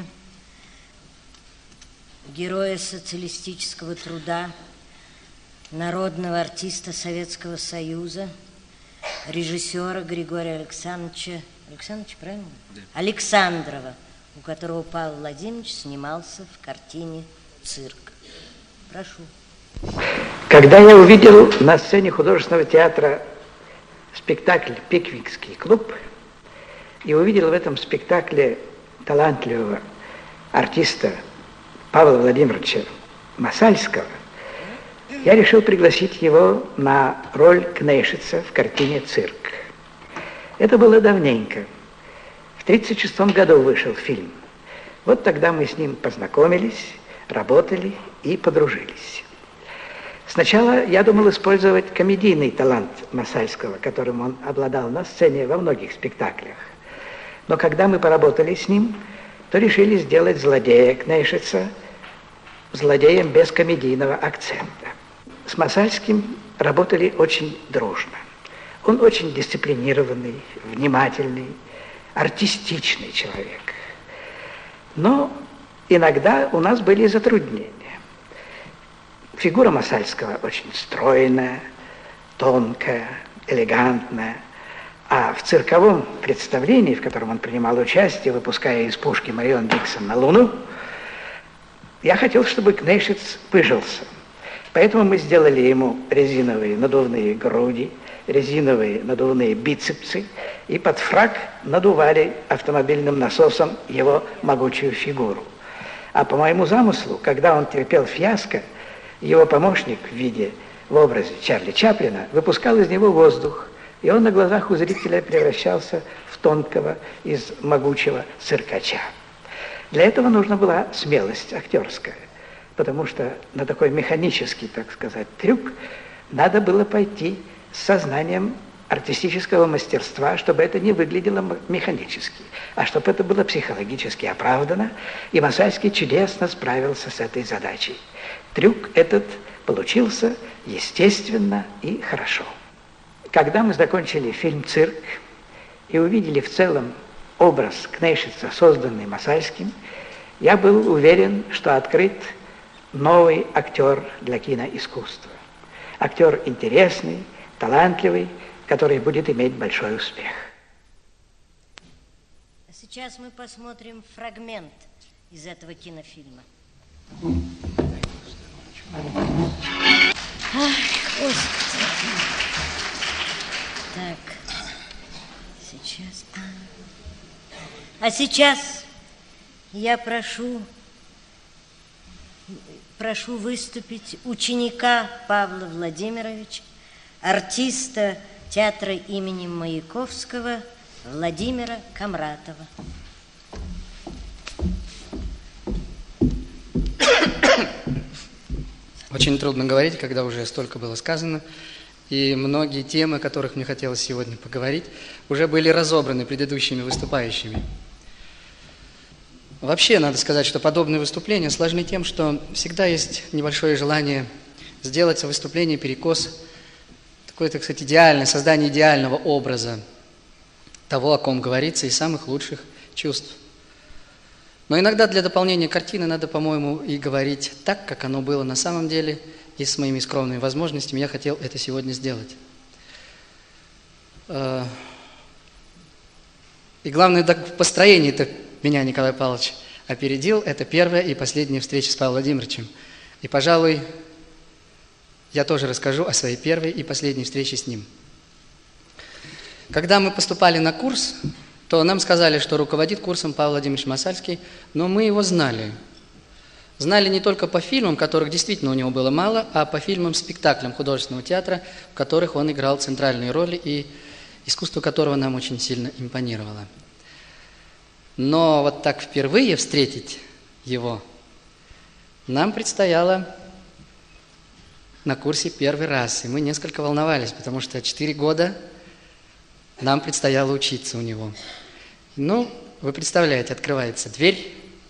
героя социалистического труда, народного артиста Советского Союза, режиссера Григория Александровича, Александровича, правильно? Да. Александрова, у которого Павел Владимирович снимался в картине «Цирк». Прошу. Когда я увидел на сцене художественного театра спектакль «Пиквикский клуб» и увидел в этом спектакле талантливого артиста Павла Владимировича Масальского, я решил пригласить его на роль Кнейшица в картине «Цирк». Это было давненько. В тридцать шестом году вышел фильм. Вот тогда мы с ним познакомились, работали и подружились. Сначала я думал использовать комедийный талант Масальского, которым он обладал на сцене во многих спектаклях. Но когда мы поработали с ним, то решили сделать злодея Кнейшица злодеем без комедийного акцента. С Масальским работали очень дружно. Он очень дисциплинированный, внимательный, артистичный человек. Но иногда у нас были затруднения. Фигура Масальского очень стройная, тонкая, элегантная. А в цирковом представлении, в котором он принимал участие, выпуская из пушки Марион Диксон на Луну, я хотел, чтобы Кнейшиц пыжился. Поэтому мы сделали ему резиновые надувные груди, резиновые надувные бицепсы и под фрак надували автомобильным насосом его могучую фигуру. А по моему замыслу, когда он терпел фиаско, его помощник в виде, в образе Чарли Чаплина выпускал из него воздух, и он на глазах у зрителя превращался в тонкого, из могучего циркача. Для этого нужна была смелость актерская, потому что на такой механический, так сказать, трюк надо было пойти с сознанием артистического мастерства, чтобы это не выглядело механически, а чтобы это было психологически оправдано, и Масальский чудесно справился с этой задачей. Трюк этот получился естественно и хорошо. Когда мы закончили фильм «Цирк» и увидели в целом образ Кнейшица, созданный Масальским, я был уверен, что открыт новый актер для киноискусства. Актер интересный, талантливый, который будет иметь большой успех. Сейчас мы посмотрим фрагмент из этого кинофильма. Ах, Господи. Так, сейчас... А сейчас я прошу, прошу выступить ученика Павла Владимировича, артиста театра имени Маяковского Владимира Камратова. Очень трудно говорить, когда уже столько было сказано, и многие темы, о которых мне хотелось сегодня поговорить, уже были разобраны предыдущими выступающими. Вообще, надо сказать, что подобные выступления сложны тем, что всегда есть небольшое желание сделать выступление перекос, такое, так сказать, идеальное, создание идеального образа того, о ком говорится, из самых лучших чувств. Но иногда для дополнения картины надо, по-моему, и говорить так, как оно было на самом деле, и с моими скромными возможностями я хотел это сегодня сделать. И главное, в построении-то меня Николай Павлович опередил. Это первая и последняя встреча с Павлом Владимировичем. И, пожалуй, я тоже расскажу о своей первой и последней встрече с ним. Когда мы поступали на курс, то нам сказали, что руководит курсом Павел Владимирович Масальский, но мы его знали. Знали не только по фильмам, которых действительно у него было мало, а по фильмам-спектаклям художественного театра, в которых он играл центральные роли, и искусство которого нам очень сильно импонировало. Но вот так впервые встретить его нам предстояло на курсе первый раз, и мы несколько волновались, потому что четыре года нам предстояло учиться у него. Ну, вы представляете, открывается дверь,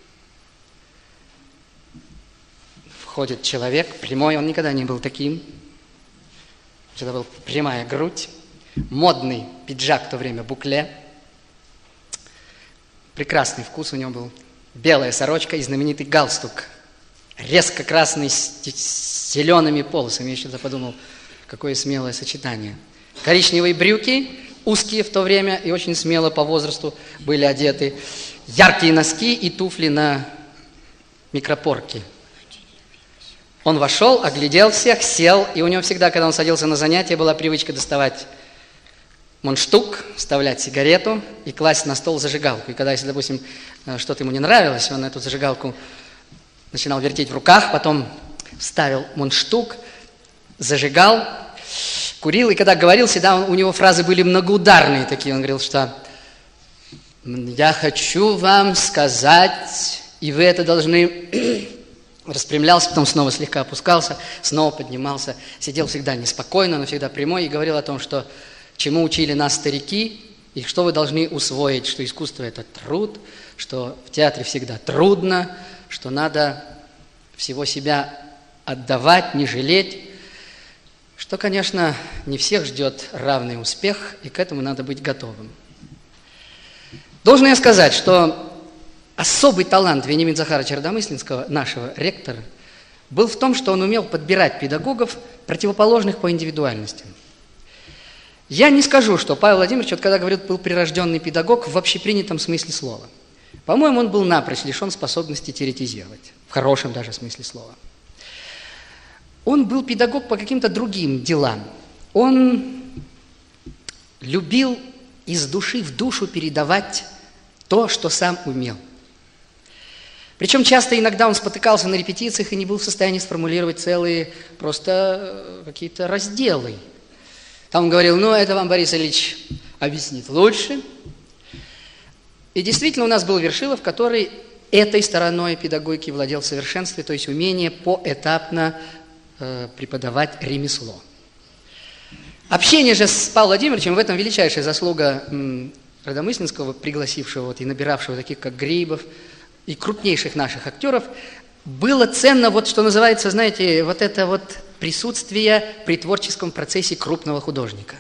входит человек, прямой, он никогда не был таким, всегда была прямая грудь, модный пиджак в то время, букле, прекрасный вкус у него был, белая сорочка и знаменитый галстук, резко красный с, с зелеными полосами, я еще подумал, какое смелое сочетание. Коричневые брюки, узкие в то время и очень смело по возрасту были одеты, яркие носки и туфли на микропорке. Он вошел, оглядел всех, сел, и у него всегда, когда он садился на занятия, была привычка доставать мундштук, вставлять сигарету и класть на стол зажигалку. И когда, если, допустим, что-то ему не нравилось, он эту зажигалку начинал вертеть в руках, потом вставил мундштук, зажигал, курил, и когда говорил, всегда у него фразы были многоударные такие. Он говорил, что «я хочу вам сказать, и вы это должны...» Распрямлялся, потом снова слегка опускался, снова поднимался, сидел всегда неспокойно, но всегда прямой, и говорил о том, что чему учили нас старики, и что вы должны усвоить, что искусство – это труд, что в театре всегда трудно, что надо всего себя отдавать, не жалеть, что, конечно, не всех ждет равный успех, и к этому надо быть готовым. Должен я сказать, что особый талант Вениамина Захаровича Родомыслинского, нашего ректора, был в том, что он умел подбирать педагогов, противоположных по индивидуальности. Я не скажу, что Павел Владимирович, вот когда говорит, был прирожденный педагог в общепринятом смысле слова. По-моему, он был напрочь лишен способности теоретизировать, в хорошем даже смысле слова. Он был педагог по каким-то другим делам. Он любил из души в душу передавать то, что сам умел. Причем часто иногда он спотыкался на репетициях и не был в состоянии сформулировать целые просто какие-то разделы. Там он говорил, ну, это вам Борис Ильич объяснит лучше. И действительно у нас был Вершилов, который этой стороной педагогики владел в совершенстве, то есть умение поэтапно э, преподавать ремесло. Общение же с Павлом Владимировичем, в этом величайшая заслуга м, Родомыслинского, пригласившего вот, и набиравшего таких, как Грибов, и крупнейших наших актеров, было ценно, вот что называется, знаете, вот это вот присутствие при творческом процессе крупного художника.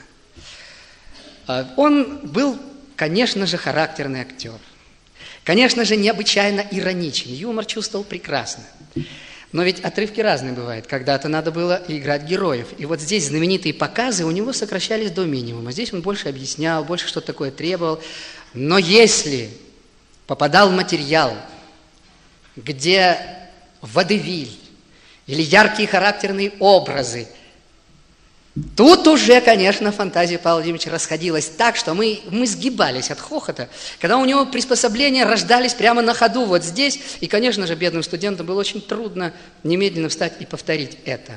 Он был, конечно же, характерный актер. Конечно же, необычайно ироничен. Юмор чувствовал прекрасно. Но ведь отрывки разные бывают. Когда-то надо было играть героев. И вот здесь знаменитые показы у него сокращались до минимума. Здесь он больше объяснял, больше что-то такое требовал. Но если попадал материал, где водевиль или яркие характерные образы, тут уже, конечно, фантазия Павла Владимировича расходилась так, что мы, мы сгибались от хохота, когда у него приспособления рождались прямо на ходу вот здесь. И, конечно же, бедным студентам было очень трудно немедленно встать и повторить это.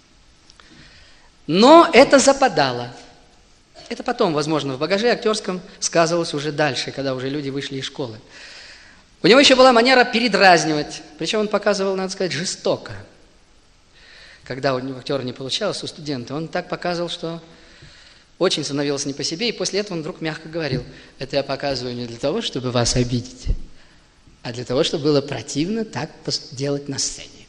Но это западало. Это потом, возможно, в багаже актерском сказывалось уже дальше, когда уже люди вышли из школы. У него еще была манера передразнивать, причем он показывал, надо сказать, жестоко. Когда у актера не получалось, у студента, он так показывал, что очень становилось не по себе, и после этого он вдруг мягко говорил: это я показываю не для того, чтобы вас обидеть, а для того, чтобы было противно так делать на сцене.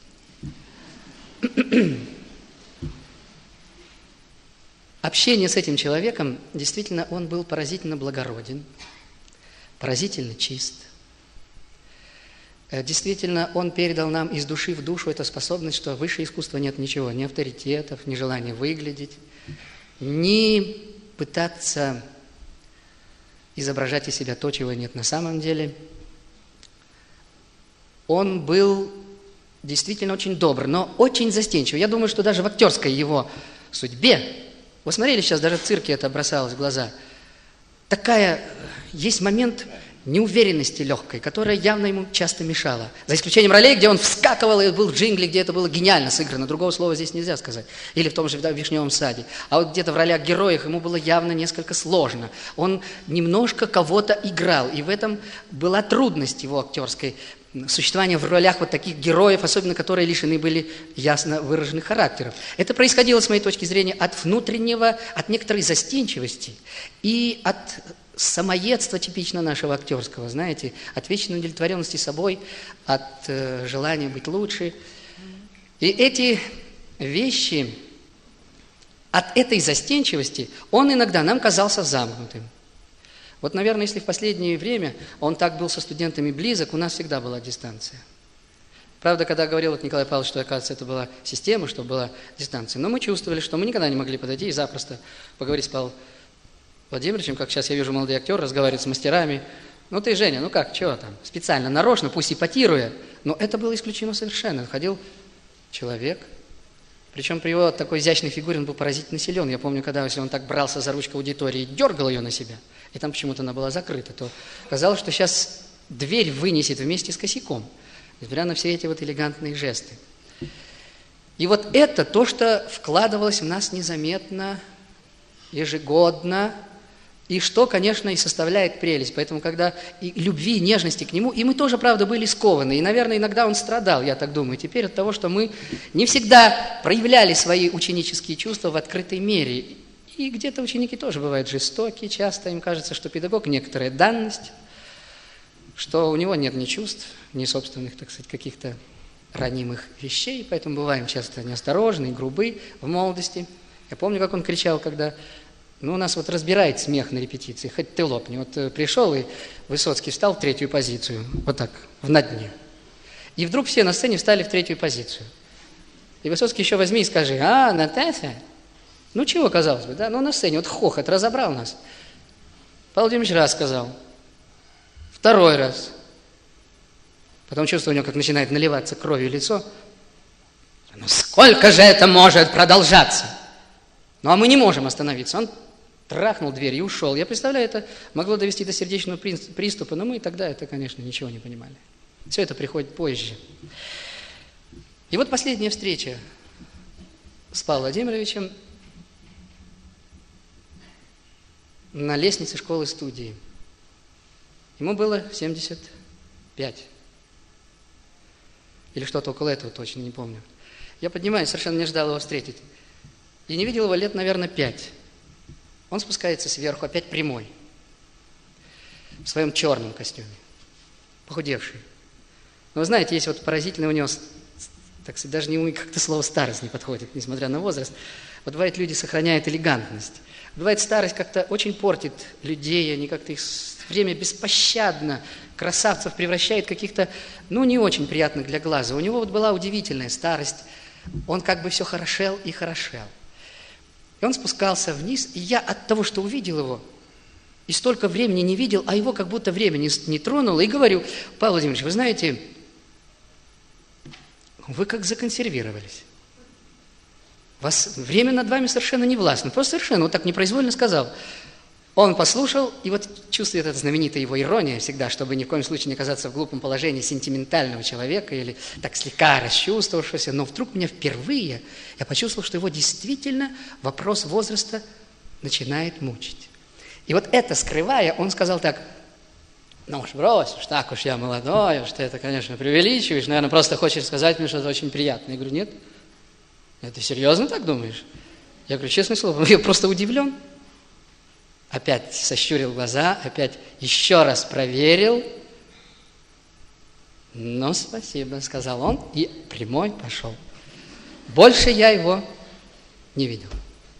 Общение с этим человеком, действительно, он был поразительно благороден, поразительно чист. Действительно, он передал нам из души в душу эту способность, что выше искусства нет ничего, ни авторитетов, ни желания выглядеть, ни пытаться изображать из себя то, чего нет на самом деле. Он был действительно очень добр, но очень застенчив. Я думаю, что даже в актерской его судьбе, вы смотрели сейчас, даже в цирке это бросалось в глаза, такая, есть момент неуверенности легкой, которая явно ему часто мешала. За исключением ролей, где он вскакивал и был в джингле, где это было гениально сыграно. Другого слова здесь нельзя сказать. Или в том же «Вишневом саде». А вот где-то в ролях героев ему было явно несколько сложно. Он немножко кого-то играл. И в этом была трудность его актерской существования в ролях вот таких героев, особенно которые лишены были ясно выраженных характеров. Это происходило, с моей точки зрения, от внутреннего, от некоторой застенчивости и от самоедство типично нашего актерского, знаете, от вечной удовлетворенности собой, от э, желания быть лучше. И эти вещи, от этой застенчивости, он иногда нам казался замкнутым. Вот, наверное, если в последнее время он так был со студентами близок, у нас всегда была дистанция. Правда, когда говорил вот Николай Павлович, что, оказывается, это была система, что была дистанция, но мы чувствовали, что мы никогда не могли подойти и запросто поговорить с Павлом Владимировичем, как сейчас я вижу, молодой актер разговаривает с мастерами. Ну ты, Женя, ну как, чего там? Специально, нарочно, пусть ипотируя. Но это было исключено совершенно. Ходил человек. Причем при его такой изящной фигуре он был поразительно силен. Я помню, когда, если он так брался за ручку аудитории и дергал ее на себя, и там почему-то она была закрыта, то казалось, что сейчас дверь вынесет вместе с косяком, несмотря на все эти вот элегантные жесты. И вот это то, что вкладывалось в нас незаметно, ежегодно, и что, конечно, и составляет прелесть. Поэтому, когда и любви, и нежности к нему, и мы тоже, правда, были скованы. И, наверное, иногда он страдал, я так думаю, теперь от того, что мы не всегда проявляли свои ученические чувства в открытой мере. И где-то ученики тоже бывают жестокие, часто им кажется, что педагог некоторая данность, что у него нет ни чувств, ни собственных, так сказать, каких-то ранимых вещей, поэтому бываем часто неосторожны и грубы в молодости. Я помню, как он кричал, когда... Ну, у нас вот разбирает смех на репетиции, хоть ты лопни. Вот пришел, и Высоцкий встал в третью позицию, вот так, в на дне. И вдруг все на сцене встали в третью позицию. И Высоцкий еще возьми и скажи: а, Наташа? Ну, чего, казалось бы, да? Ну, на сцене, вот хохот разобрал нас. Павел Владимирович раз сказал, второй раз. Потом чувствую, у него как начинает наливаться кровью лицо. Ну, сколько же это может продолжаться? Ну, а мы не можем остановиться. Он трахнул дверь и ушел. Я представляю, это могло довести до сердечного приступа, но мы тогда это, конечно, ничего не понимали. Все это приходит позже. И вот последняя встреча с Павлом Владимировичем на лестнице школы-студии. Ему было семьдесят пять. Или что-то около этого, точно не помню. Я поднимаюсь, совершенно не ждал его встретить. И не видел его лет, наверное, пять. Он спускается сверху, опять прямой, в своем черном костюме, похудевший. Но вы знаете, есть вот поразительный у него, так сказать, даже не как-то слово «старость» не подходит, несмотря на возраст. Вот бывает, люди сохраняют элегантность. Бывает, старость как-то очень портит людей, они как-то их время беспощадно, красавцев превращает в каких-то, ну, не очень приятных для глаза. У него вот была удивительная старость, он как бы все хорошел и хорошел. И он спускался вниз, и я от того, что увидел его, и столько времени не видел, а его как будто время не, не тронуло, и говорю: Павел Владимирович, вы знаете, вы как законсервировались. Вас, время над вами совершенно не властно. Просто совершенно, вот так непроизвольно сказал. Он послушал, и вот чувствует эта знаменитая его ирония всегда, чтобы ни в коем случае не оказаться в глупом положении сентиментального человека или так слегка расчувствовавшегося. Но вдруг меня впервые, я почувствовал, что его действительно вопрос возраста начинает мучить. И вот это скрывая, он сказал так: ну уж брось, уж так уж я молодой, уж ты это, конечно, преувеличиваешь, наверное, просто хочешь сказать мне что-то очень приятное. Я говорю: нет. Ты серьезно так думаешь? Я говорю: честное слово, я просто удивлен. Опять сощурил глаза, опять еще раз проверил. Ну, спасибо, сказал он, и прямой пошел. Больше я его не видел.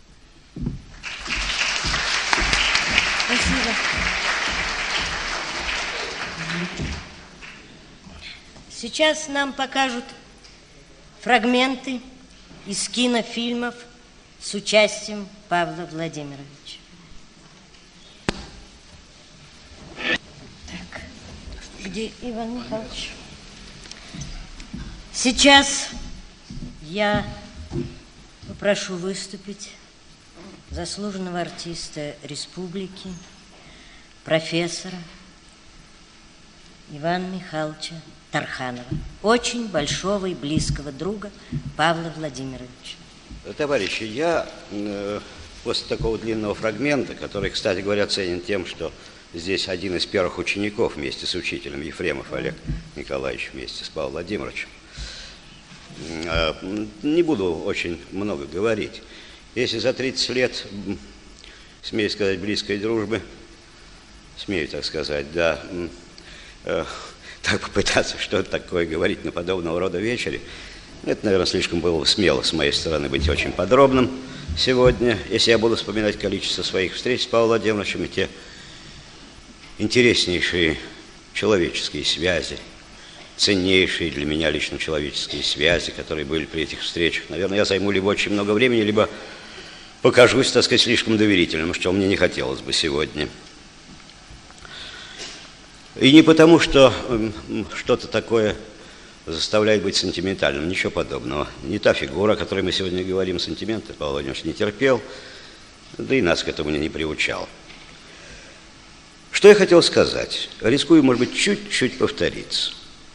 Спасибо. Сейчас нам покажут фрагменты из кинофильмов с участием Павла Владимировича. Так, где Иван Михайлович? Сейчас я попрошу выступить заслуженного артиста республики, профессора Ивана Михайловича Тарханова, очень большого и близкого друга Павла Владимировича. Товарищи, я э, после такого длинного фрагмента, который, кстати говоря, ценен тем, что здесь один из первых учеников вместе с учителем, Ефремов Олег Николаевич, вместе с Павлом Владимировичем, э, не буду очень много говорить. Если за тридцать лет, смею сказать, близкой дружбы, смею так сказать, да, э, так попытаться что-то такое говорить на подобного рода вечере, это, наверное, слишком было смело с моей стороны быть очень подробным сегодня. Если я буду вспоминать количество своих встреч с Павлом Владимировичем и те интереснейшие человеческие связи, ценнейшие для меня лично человеческие связи, которые были при этих встречах, наверное, я займу либо очень много времени, либо покажусь, так сказать, слишком доверительным, что мне не хотелось бы сегодня. И не потому, что что-то такое заставляет быть сентиментальным, ничего подобного. Не та фигура, о которой мы сегодня говорим, сентименты Павел Владимирович не терпел, да и нас к этому не приучал. Что я хотел сказать? Рискую, может быть, чуть-чуть повториться.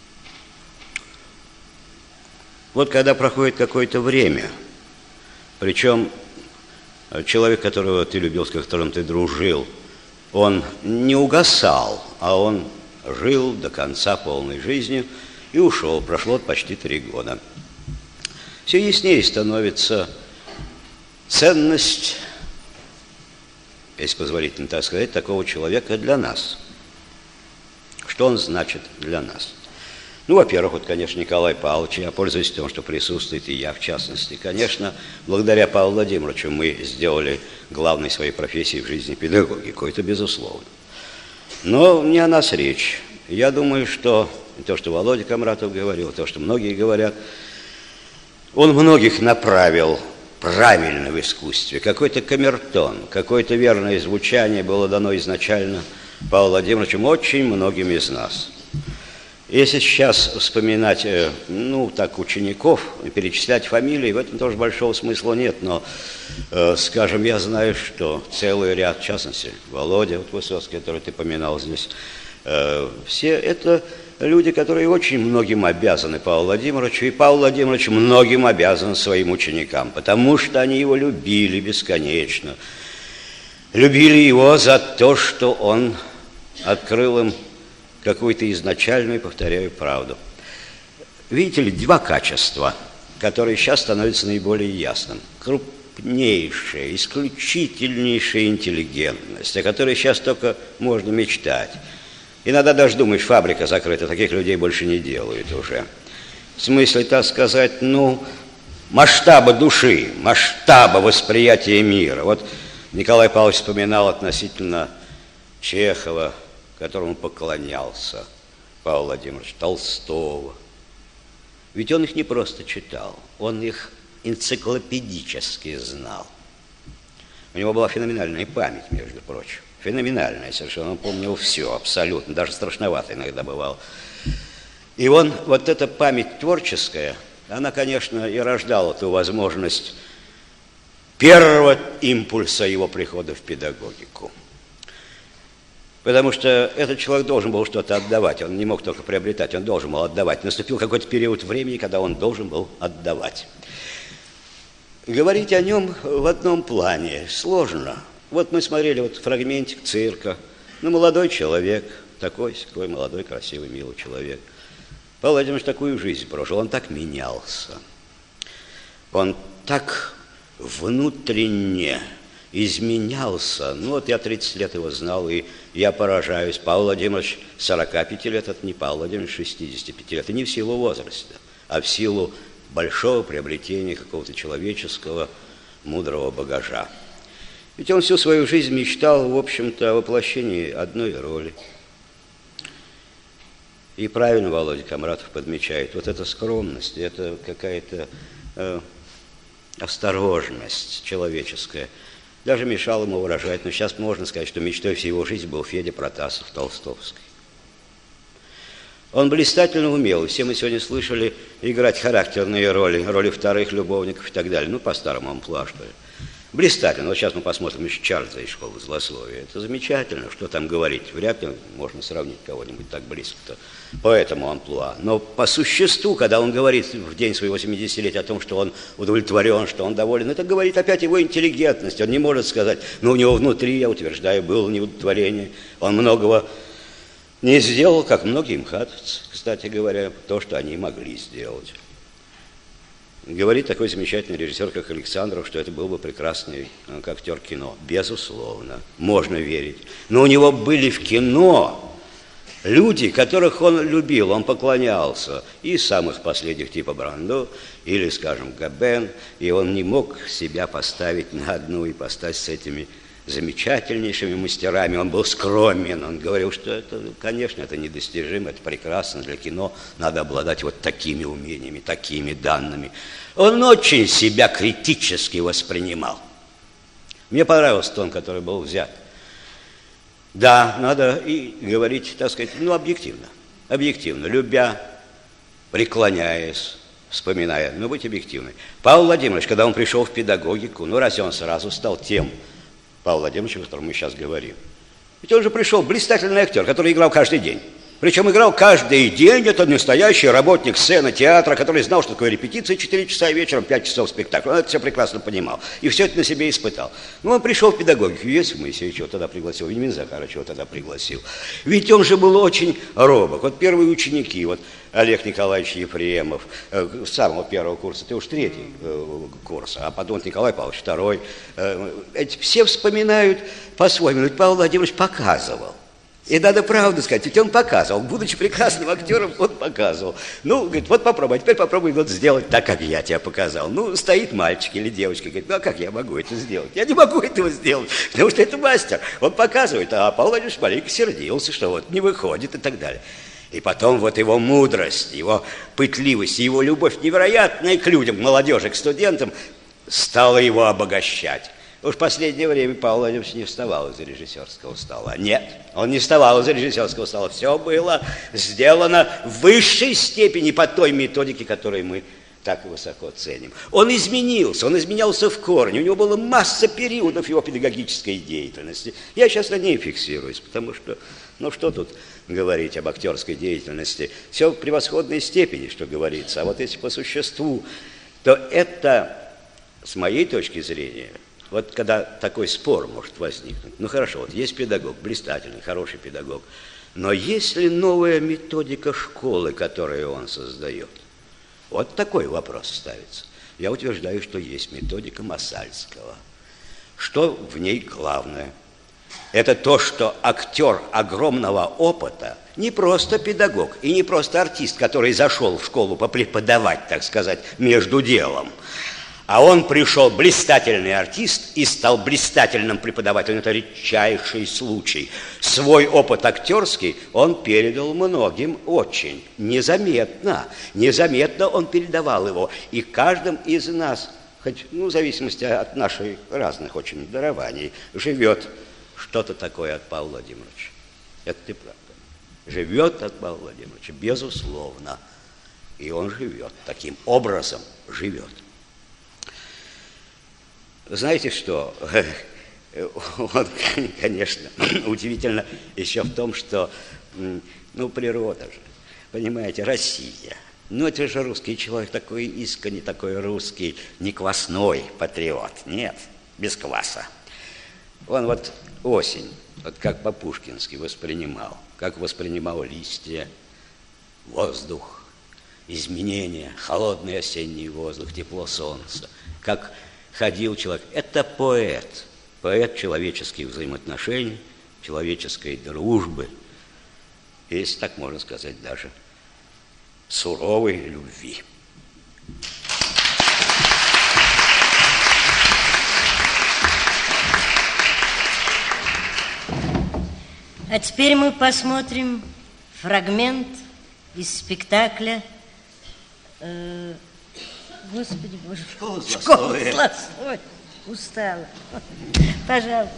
Вот когда проходит какое-то время, причем человек, которого ты любил, с которым ты дружил, он не угасал, а он жил до конца полной жизнью и ушел. Прошло почти три года. Все яснее становится ценность, если позволительно так сказать, такого человека для нас. Что он значит для нас? Ну, во-первых, вот, конечно, Николай Павлович, я пользуюсь тем, что присутствует и я, в частности. Конечно, благодаря Павлу Владимировичу мы сделали главной своей профессией в жизни педагогику, это безусловно. Но не о нас речь. Я думаю, что то, что Володя Камратов говорил, то, что многие говорят, он многих направил правильно в искусстве. Какой-то камертон, какое-то верное звучание было дано изначально Павлом Владимировичем очень многим из нас. Если сейчас вспоминать, ну, так, учеников, перечислять фамилии, в этом тоже большого смысла нет, но, э, скажем, я знаю, что целый ряд, в частности, Володя вот Высоцкий, который ты поминал здесь, э, все это люди, которые очень многим обязаны Павлу Владимировичу, и Павел Владимирович многим обязан своим ученикам, потому что они его любили бесконечно, любили его за то, что он открыл им какую-то изначальную, повторяю, правду. Видите ли, два качества, которые сейчас становятся наиболее ясным. крупнейшая, исключительнейшая интеллигентность, о которой сейчас только можно мечтать. Иногда даже думаешь, фабрика закрыта, таких людей больше не делают уже. В смысле, так сказать, ну, масштаба души, масштаба восприятия мира. Вот Николай Павлович вспоминал относительно Чехова, которому поклонялся, Павел Владимирович, Толстого. Ведь он их не просто читал, он их энциклопедически знал. У него была феноменальная память, между прочим. Феноменальная совершенно. Он помнил все абсолютно, даже страшновато иногда бывало. И он, вот эта память творческая, она, конечно, и рождала ту возможность первого импульса его прихода в педагогику. Потому что этот человек должен был что-то отдавать, он не мог только приобретать, он должен был отдавать. Наступил какой-то период времени, когда он должен был отдавать. Говорить о нем в одном плане сложно. Вот мы смотрели вот фрагментик цирка. Ну, молодой человек, такой, такой молодой, красивый, милый человек. Павел Владимирович такую жизнь прожил, он так менялся. Он так внутренне изменялся. Ну, вот я тридцать лет его знал, и я поражаюсь. Павел Владимирович сорока пяти лет, это не Павел Владимирович шестидесяти пяти лет. И не в силу возраста, а в силу большого приобретения какого-то человеческого мудрого багажа. Ведь он всю свою жизнь мечтал, в общем-то, о воплощении одной роли. И правильно Володя Камратов подмечает, вот эта скромность, это какая-то э, осторожность человеческая, даже мешала ему выражать. Но сейчас можно сказать, что мечтой всей его жизни был Федя Протасов, Толстовский. Он блистательно умел, все мы сегодня слышали, играть характерные роли, роли вторых любовников и так далее, ну, по старому амплуа, что ли. Блистательно. Вот сейчас мы посмотрим еще Чарльза из «Школы злословия». Это замечательно, что там говорить. Вряд ли можно сравнить кого-нибудь так близко-то по этому амплуа. Но по существу, когда он говорит в день своего семидесятилетия о том, что он удовлетворен, что он доволен, это говорит опять его интеллигентность. Он не может сказать, ну, у него внутри, я утверждаю, было неудовлетворение. Он многого не сделал, как многие мхатовцы, кстати говоря, то, что они могли сделать. Говорит такой замечательный режиссер, как Александров, что это был бы прекрасный как актер кино. Безусловно, можно верить. Но у него были в кино люди, которых он любил, он поклонялся. Из самых последних типа Брандо или, скажем, Габен. И он не мог себя поставить на одну ипостась с этими замечательнейшими мастерами. Он был скромен, он говорил, что это, конечно, это недостижимо, это прекрасно для кино, надо обладать вот такими умениями, такими данными. Он очень себя критически воспринимал. Мне понравился тон, который был взят. Да, надо и говорить, так сказать, ну, объективно, объективно, любя, преклоняясь, вспоминая, но быть объективной. Павел Владимирович, когда он пришел в педагогику, ну, разве он сразу стал тем Павел Владимирович, о котором мы сейчас говорим. Ведь он же пришел блистательный актер, который играл каждый день. Причем играл каждый день, это настоящий работник сцены, театра, который знал, что такое репетиция, четыре часа вечером, пять часов спектакля. Он это все прекрасно понимал. И все это на себе испытал. Ну, он пришел в педагогику. Иосиф Моисеевич его тогда пригласил, Вениамин Захарович его тогда пригласил. Ведь он же был очень робок. Вот первые ученики, вот Олег Николаевич Ефремов, э, с самого первого курса, ты уж третий э, курс, а потом Николай Павлович второй. Э, эти все вспоминают по-своему. Ведь Павел Владимирович показывал. И надо правду сказать, ведь он показывал, будучи прекрасным актером, он показывал. Ну, говорит, вот попробуй, а теперь попробуй вот сделать так, как я тебе показал. Ну, стоит мальчик или девочка, говорит, ну, а как я могу это сделать? Я не могу этого сделать, потому что это мастер. Он показывает, а Павел Владимирович маленько сердился, что вот не выходит и так далее. И потом вот его мудрость, его пытливость, его любовь невероятная к людям, к молодежи, к студентам, стала его обогащать. Уж в последнее время Павел Владимирович не вставал из-за режиссерского стола. Нет, он не вставал из-за режиссерского стола. Все было сделано в высшей степени по той методике, которую мы так высоко ценим. Он изменился, он изменялся в корне. У него была масса периодов его педагогической деятельности. Я сейчас на ней фиксируюсь, потому что, ну что тут говорить об актерской деятельности? Все в превосходной степени, что говорится. А вот если по существу, то это, с моей точки зрения, вот когда такой спор может возникнуть, ну хорошо, вот есть педагог, блистательный, хороший педагог, но есть ли новая методика школы, которую он создает? Вот такой вопрос ставится. Я утверждаю, что есть методика Масальского. Что в ней главное? Это то, что актер огромного опыта, не просто педагог и не просто артист, который зашел в школу попреподавать, так сказать, между делом, а он пришел блистательный артист и стал блистательным преподавателем. Это редчайший случай. Свой опыт актерский он передал многим очень незаметно. Незаметно он передавал его. И каждым из нас, хоть, ну, в зависимости от наших разных очень дарований, живет что-то такое от Павла Владимировича. Это ты правда. Живет от Павла Владимировича, безусловно. И он живет. Таким образом живет. Знаете что? Вот, конечно, удивительно еще в том, что, ну, природа же, понимаете, Россия. Ну, это же русский человек, такой искренний, такой русский, не квасной патриот. Нет, без кваса. Он вот осень, вот как по-пушкински воспринимал, как воспринимал листья, воздух, изменения, холодный осенний воздух, тепло солнца, как ходил человек. Это поэт, поэт человеческих взаимоотношений, человеческой дружбы, если так можно сказать, даже суровой любви. А теперь мы посмотрим фрагмент из спектакля э, Господи Боже, Школа Школа Злостой. Устала. Пожалуйста.